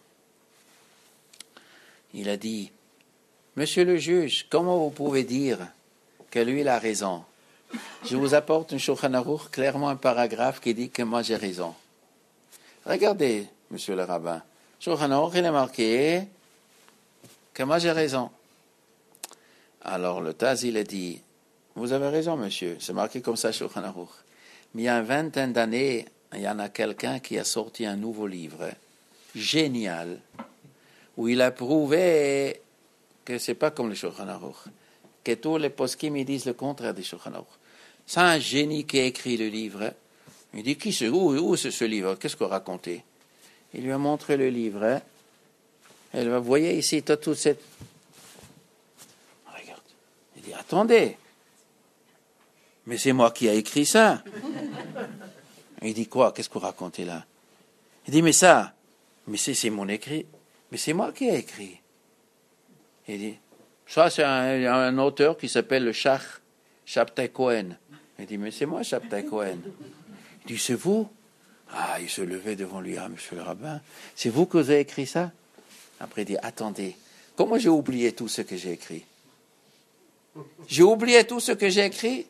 S1: Il a dit, monsieur le juge, comment vous pouvez dire que lui, il a raison? Je vous apporte un Shulchan Aruch, clairement un paragraphe qui dit que moi, j'ai raison. Regardez, monsieur le rabbin. Shulchan Aruch, il est marqué que moi j'ai raison. Alors le Taz, il a dit, vous avez raison, monsieur, c'est marqué comme ça, Shulchan Aruch. Mais il y a une vingtaine d'années, il y en a quelqu'un qui a sorti un nouveau livre, génial, où il a prouvé que c'est pas comme le Shulchan Aruch, que tous les poskim ils disent le contraire du Shulchan Aruch. C'est un génie qui a écrit le livre. Il dit, qui c'est, où, où c'est ce livre? Qu'est-ce qu'on racontait? Il lui a montré le livre. Hein? Elle va, vous voyez ici, tu as toute cette... Regarde. Il dit, attendez. Mais c'est moi qui ai écrit ça. Il dit, quoi? Qu'est-ce que vous racontez là? Il dit, mais ça, mais c'est, c'est mon écrit. Mais c'est moi qui ai écrit. Il dit, ça c'est un, un auteur qui s'appelle le Shach, Shabtai Cohen. Il dit, mais c'est moi, Shabtai Cohen. Il dit, c'est vous? Ah, il se levait devant lui. Ah, monsieur le rabbin, c'est vous que vous avez écrit ça? Après, il dit, attendez, comment j'ai oublié tout ce que j'ai écrit? J'ai oublié tout ce que j'ai écrit?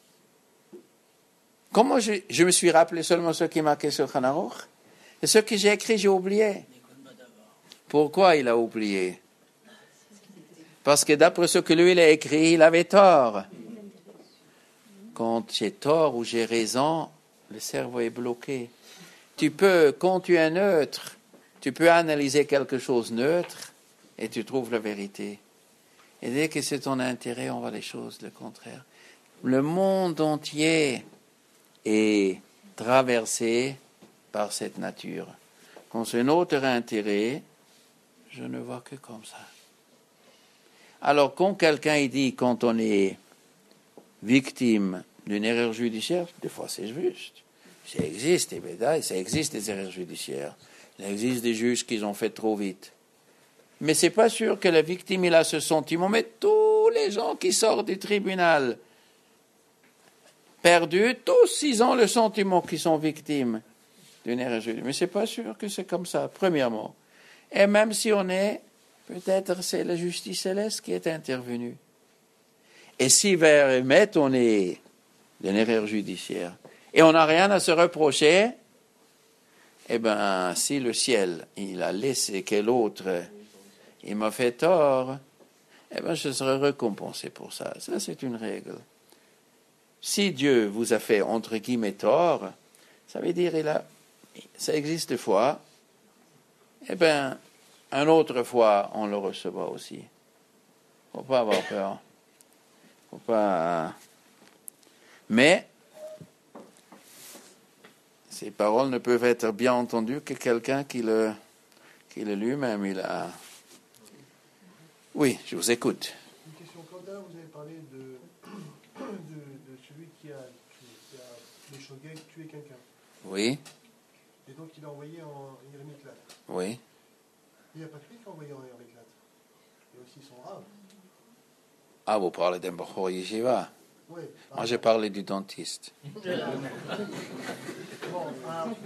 S1: Comment je, je me suis rappelé seulement ce qui est marqué sur Shulchan Aruch? Et ce que j'ai écrit, j'ai oublié. Pourquoi il a oublié? Parce que d'après ce que lui il a écrit, il avait tort. Quand j'ai tort ou j'ai raison, le cerveau est bloqué. Tu peux, quand tu es neutre, tu peux analyser quelque chose neutre et tu trouves la vérité. Et dès que c'est ton intérêt, on voit les choses le contraire. Le monde entier est traversé par cette nature. Quand c'est notre intérêt, je ne vois que comme ça. Alors, quand quelqu'un il dit, quand on est victime d'une erreur judiciaire, des fois c'est juste. Ça existe, et bien, ça existe des erreurs judiciaires. Il existe des juges qui ont fait trop vite. Mais c'est pas sûr que la victime il a ce sentiment. Mais tous les gens qui sortent du tribunal perdus, tous ils ont le sentiment qu'ils sont victimes d'une erreur judiciaire. Mais c'est pas sûr que c'est comme ça, premièrement. Et même si on est, peut-être c'est la justice céleste qui est intervenue. Et si vers Emet on est d'une erreur judiciaire, et on n'a rien à se reprocher, eh bien, si le ciel, il a laissé que l'autre, il m'a fait tort, eh bien, je serai récompensé pour ça. Ça, c'est une règle. Si Dieu vous a fait, entre guillemets, tort, ça veut dire, il a, ça existe des fois, eh bien, une autre fois, on le recevra aussi. Il ne faut pas avoir peur. Faut pas... Mais, ces paroles ne peuvent être bien entendues que quelqu'un qui le, qui le lui-même, il a... Oui, je vous écoute.
S5: Une question. Quentin, vous avez parlé de, de, de celui qui a, qui a les Shogeg tué quelqu'un.
S1: Oui.
S5: Et donc il a envoyé en Yermiklat.
S1: Oui.
S5: Il n'y a pas que lui qui a envoyé en Yermiklat. Il y a aussi son Rav.
S1: Ah, vous parlez d'un Bachor Yeshiva.
S5: Oui.
S1: Moi, j'ai parlé du dentiste.
S5: Bon, un- un-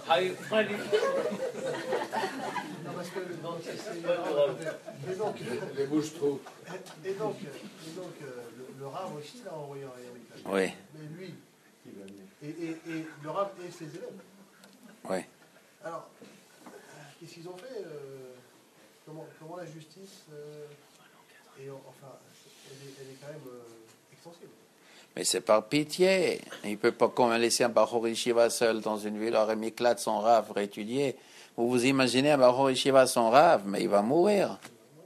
S5: non, parce que le dentiste, c'est- et donc,
S3: Les bouches trop.
S5: et donc, et donc euh, le, le Rav aussi l'a envoyé en Amérique.
S1: Oui,
S5: Mais lui, et, et, et le Rav et ses élèves.
S1: oui.
S5: Alors, qu'est-ce qu'ils ont fait euh, comment, comment la justice, euh, et, enfin, elle est, elle est quand même euh, extensible.
S1: Mais c'est par pitié. Il ne peut pas comme laisser un Bahor Yeshiva seul dans une ville, alors il m'éclate son rave pour étudier. Vous vous imaginez un Bahor Yeshiva sans rave, mais il va mourir.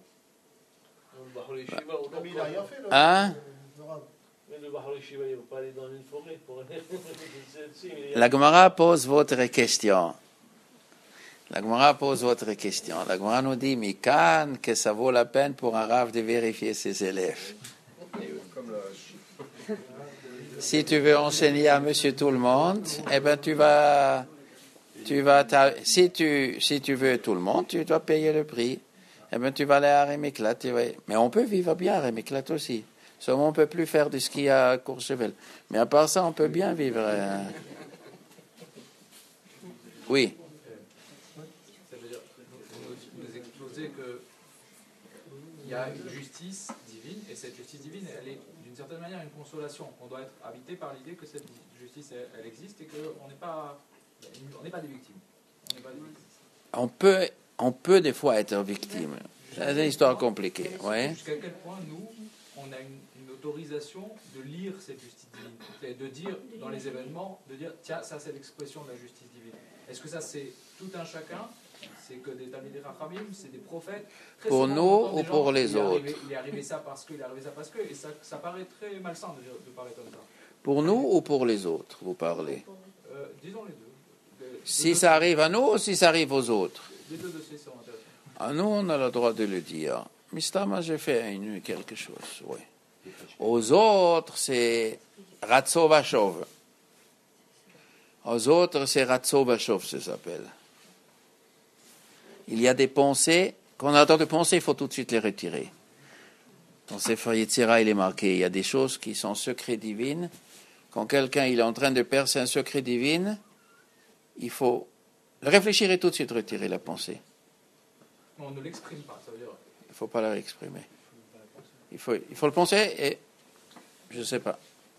S5: Mais il n'a rien fait, le,
S1: Hein?
S5: le Rav.
S6: Mais le Bahar Yeshiva, il ne va pas aller dans une forêt pour aller.
S1: La Gemara pose votre question. La Gemara pose votre question. La Gemara nous dit, Mikan, que ça vaut la peine pour un rave de vérifier ses élèves.
S3: Comme la...
S1: Si tu veux enseigner à Monsieur tout le monde, eh ben tu vas, tu vas, si tu, si tu veux tout le monde, tu dois payer le prix. Eh ben tu vas aller à Rémiclat, tu vas... Mais on peut vivre bien à Rémiclat aussi. Seulement on peut plus faire du ski à Courchevel. Mais à part ça, on peut bien vivre. Hein. Oui.
S7: Ça veut dire, vous nous exposez qu'il y a une justice divine, et cette justice divine, elle est d'une certaine manière une consolation. On doit être habité par l'idée que cette justice, elle, elle existe, et qu'on n'est pas, on n'est pas des victimes. On n'est pas des victimes.
S1: On peut, on peut des fois être victime. C'est une histoire compliquée. Ouais.
S7: Jusqu'à quel point, nous, on a une, une autorisation de lire cette justice divine, et de dire, dans les événements, de dire, tiens, ça c'est l'expression de la justice divine. Est-ce que ça c'est tout un chacun? C'est que des Talmidei Chachamim, c'est des prophètes. Très
S1: Pour
S7: souvent,
S1: nous
S7: on entend
S1: ou
S7: des gens,
S1: pour les
S7: il est arrivé-
S1: autres?
S7: Il est arrivé ça parce que, il est arrivé ça parce que, et ça, ça paraît très malsain de, de parler comme ça.
S1: Pour nous ou pour les autres, vous parlez?
S7: Euh, disons les deux. Les,
S1: Si
S7: les
S1: ça
S7: deux-
S1: arrive à nous ou si ça arrive aux autres?
S7: Les deux dossiers sont intéressants.
S1: À nous, on a le droit de le dire. Mistama, j'ai fait une, quelque chose, oui. Aux autres, c'est Ratso Vachov. Aux autres, c'est Ratso Vachov, ça s'appelle. Il y a des pensées, quand on a le temps de penser, il faut tout de suite les retirer. Dans Sefer Yetzira, il est marqué, il y a des choses qui sont secrets divines. Quand quelqu'un il est en train de percer un secret divin, il faut réfléchir et tout de suite retirer la pensée.
S7: On ne l'exprime pas, ça veut dire.
S1: Il ne faut pas la exprimer. Il faut, il faut le penser et je ne sais pas.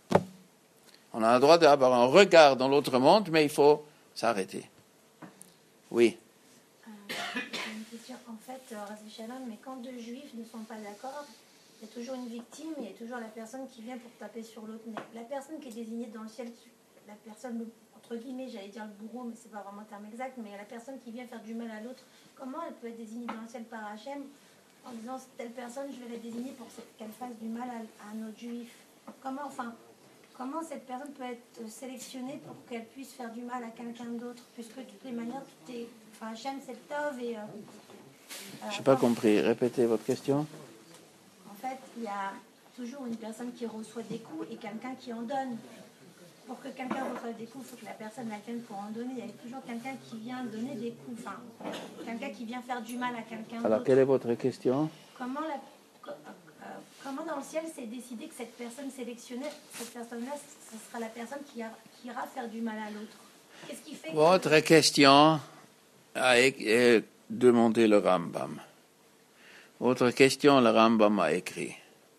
S1: On a le droit d'avoir un regard dans l'autre monde, mais il faut s'arrêter. Oui.
S8: Euh, une question. En fait, euh, Razvi Shalom, mais quand deux juifs ne sont pas d'accord, il y a toujours une victime, il y a toujours la personne qui vient pour taper sur l'autre. Mais la personne qui est désignée dans le ciel, la personne, entre guillemets, j'allais dire le bourreau, mais c'est pas vraiment le terme exact, mais la personne qui vient faire du mal à l'autre, comment elle peut être désignée dans le ciel par Hachem en disant telle personne, je vais la désigner pour qu'elle fasse du mal à, à un autre juif? Comment, enfin, comment cette personne peut être sélectionnée pour qu'elle puisse faire du mal à quelqu'un d'autre? Puisque de toutes les manières, tout est, enfin, Hachem c'est Tov et... Euh,
S1: Je n'ai pas compris. Répétez votre question.
S8: En fait, il y a toujours une personne qui reçoit des coups et quelqu'un qui en donne. Pour que quelqu'un reçoive des coups, il faut que la personne la vienne pour en donner. Il y a toujours quelqu'un qui vient donner des coups. Enfin, quelqu'un qui vient faire du mal à quelqu'un d'autre.
S1: Alors, quelle est votre question?
S8: Comment, la, co- euh, comment dans le ciel c'est décidé que cette personne sélectionnée, cette personne-là, ce sera la personne qui, a- qui ira faire du mal à l'autre? Qu'est-ce qui fait que...
S1: Votre question a é- demandé le Rambam. Votre question, le Rambam a écrit.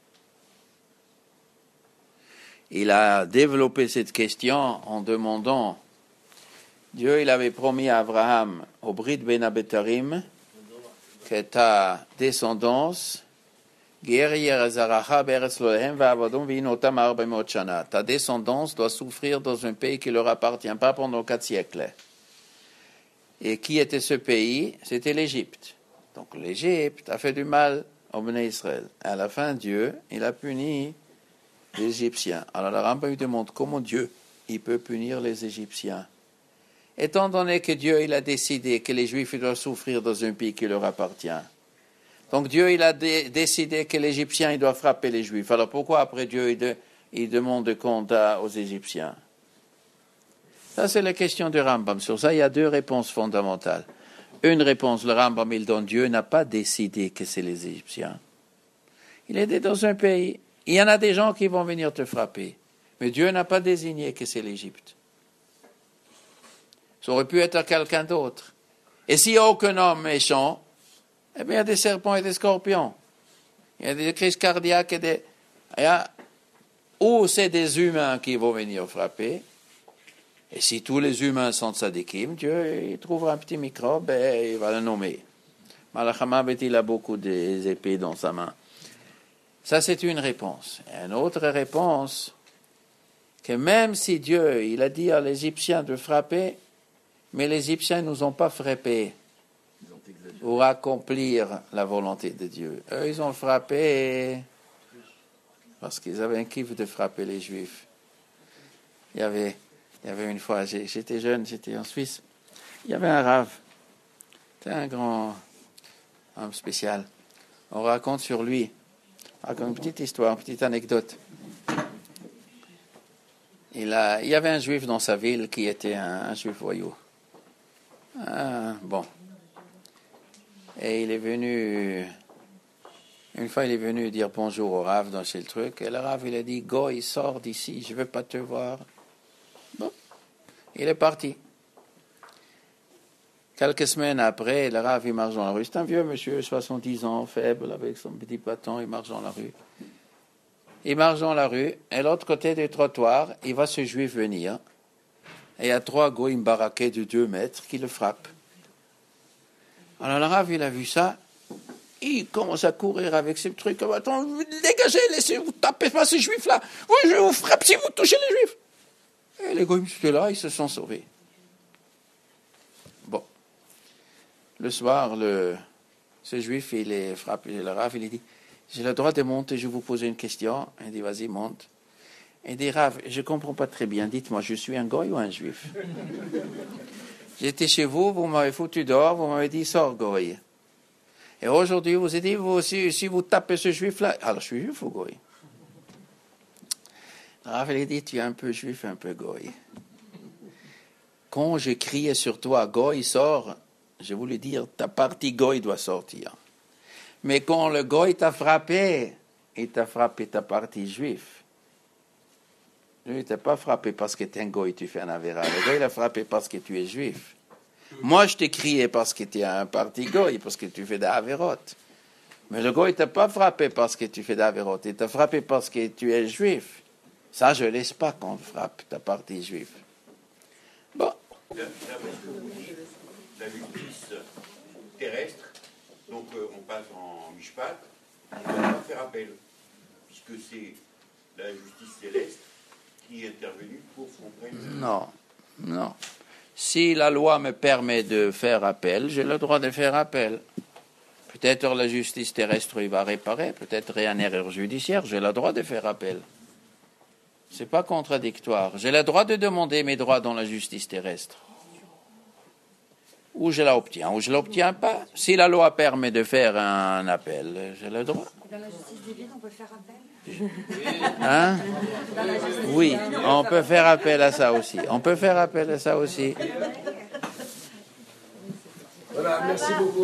S1: Il a développé cette question en demandant, Dieu il avait promis à Abraham au Brit Ben Abetarim que ta descendance, ta descendance doit souffrir dans un pays qui leur appartient pas pendant quatre siècles. Et qui était ce pays? C'était l'Égypte. Donc l'Égypte a fait du mal au Béné Israël. À la fin, Dieu, il a puni les Égyptiens. Alors le Rambam lui demande comment Dieu, il peut punir les Égyptiens. Étant donné que Dieu, il a décidé que les Juifs ils doivent souffrir dans un pays qui leur appartient. Donc Dieu, il a dé- décidé que les Égyptiens, ils doivent frapper les Juifs. Alors pourquoi après Dieu, il, de, il demande compte à- aux Égyptiens? Ça, c'est la question du Rambam. Sur ça, il y a deux réponses fondamentales. Une réponse, le Rambam, il donne, Dieu n'a pas décidé que c'est les Égyptiens. Il était dans un pays. Il y en a des gens qui vont venir te frapper. Mais Dieu n'a pas désigné que c'est l'Égypte. Ça aurait pu être quelqu'un d'autre. Et s'il n'y a aucun homme méchant, eh bien, il y a des serpents et des scorpions. Il y a des crises cardiaques et des... Il y a... Ou c'est des humains qui vont venir frapper. Et si tous les humains sont tzadikim, Dieu il trouvera un petit microbe et il va le nommer. Malach HaMavet, il a beaucoup d'épées dans sa main. Ça, c'est une réponse. Et une autre réponse, que même si Dieu, il a dit à l'Égyptien de frapper, mais les Égyptiens ne nous ont pas frappés pour accomplir la volonté de Dieu. Eux, ils ont frappé parce qu'ils avaient un kiff de frapper les Juifs. Il y avait, il y avait une fois, j'étais jeune, j'étais en Suisse, il y avait un rave, c'était un grand homme spécial. On raconte sur lui, on raconte une petite histoire, une petite anecdote. Il, a, il y avait un Juif dans sa ville qui était un, un Juif voyou. Ah, bon. Et il est venu, une fois il est venu dire bonjour au Rav dans chez le truc, et le Rav il a dit, go, il sort d'ici, je ne veux pas te voir. Bon, il est parti. Quelques semaines après, le Rav il marche dans la rue, c'est un vieux monsieur, soixante-dix ans, faible, avec son petit bâton, il marche dans la rue. Il marche dans la rue, et l'autre côté du trottoir, il voit ce Juif venir, et il y a trois goïms baraqués de deux mètres qui le frappent. Alors le Rav, il a vu ça, il commence à courir avec ce truc, attends, dégagez, laissez, vous tapez pas ces Juifs-là, oui, je vous frappe si vous touchez les Juifs. Et les goïms étaient là, ils se sont sauvés. Bon. Le soir, le, ce Juif, il est frappé, le Rav, il dit, j'ai le droit de monter, je vais vous poser une question. Il dit, vas-y, monte. Il dit, Rav, je ne comprends pas très bien, dites-moi, je suis un goy ou un juif? J'étais chez vous, vous m'avez foutu dehors, vous m'avez dit, sors, goy. Et aujourd'hui, vous avez dit, vous aussi, si vous tapez ce juif-là, alors je suis juif ou goy? Rav, il dit, tu es un peu juif, un peu goy. Quand je criais sur toi, goy, sors, je voulais dire, ta partie goy doit sortir. Mais quand le goy t'a frappé, il t'a frappé ta partie juive. Lui, il t'a pas frappé parce que tu es un goy, tu fais un avéra. Le goy, il a frappé parce que tu es juif. Moi, je t'ai crié parce que tu es un parti goy, parce que tu fais des avérotes. Mais le goy, il t'a pas frappé parce que tu fais des avérotes. Il t'a frappé parce que tu es juif. Ça, je laisse pas qu'on frappe ta partie juive. Bon.
S9: D'après ce que vous dites, la justice terrestre, donc euh, on passe en Mishpat, on ne va pas faire appel, puisque c'est la justice céleste qui est intervenue pour qu'on prenne...
S1: Non, non. Si la loi me permet de faire appel, j'ai le droit de faire appel. Peut-être la justice terrestre il va réparer, peut-être il y a une erreur judiciaire, j'ai le droit de faire appel. C'est pas contradictoire. J'ai le droit de demander mes droits dans la justice terrestre. Ou je l'obtiens, ou je ne l'obtiens pas. Si la loi permet de faire un appel, j'ai le droit.
S4: Dans la justice divine, on peut faire appel?
S1: Hein? Oui, on peut faire appel à ça aussi. On peut faire appel à ça aussi.
S3: Voilà, merci beaucoup.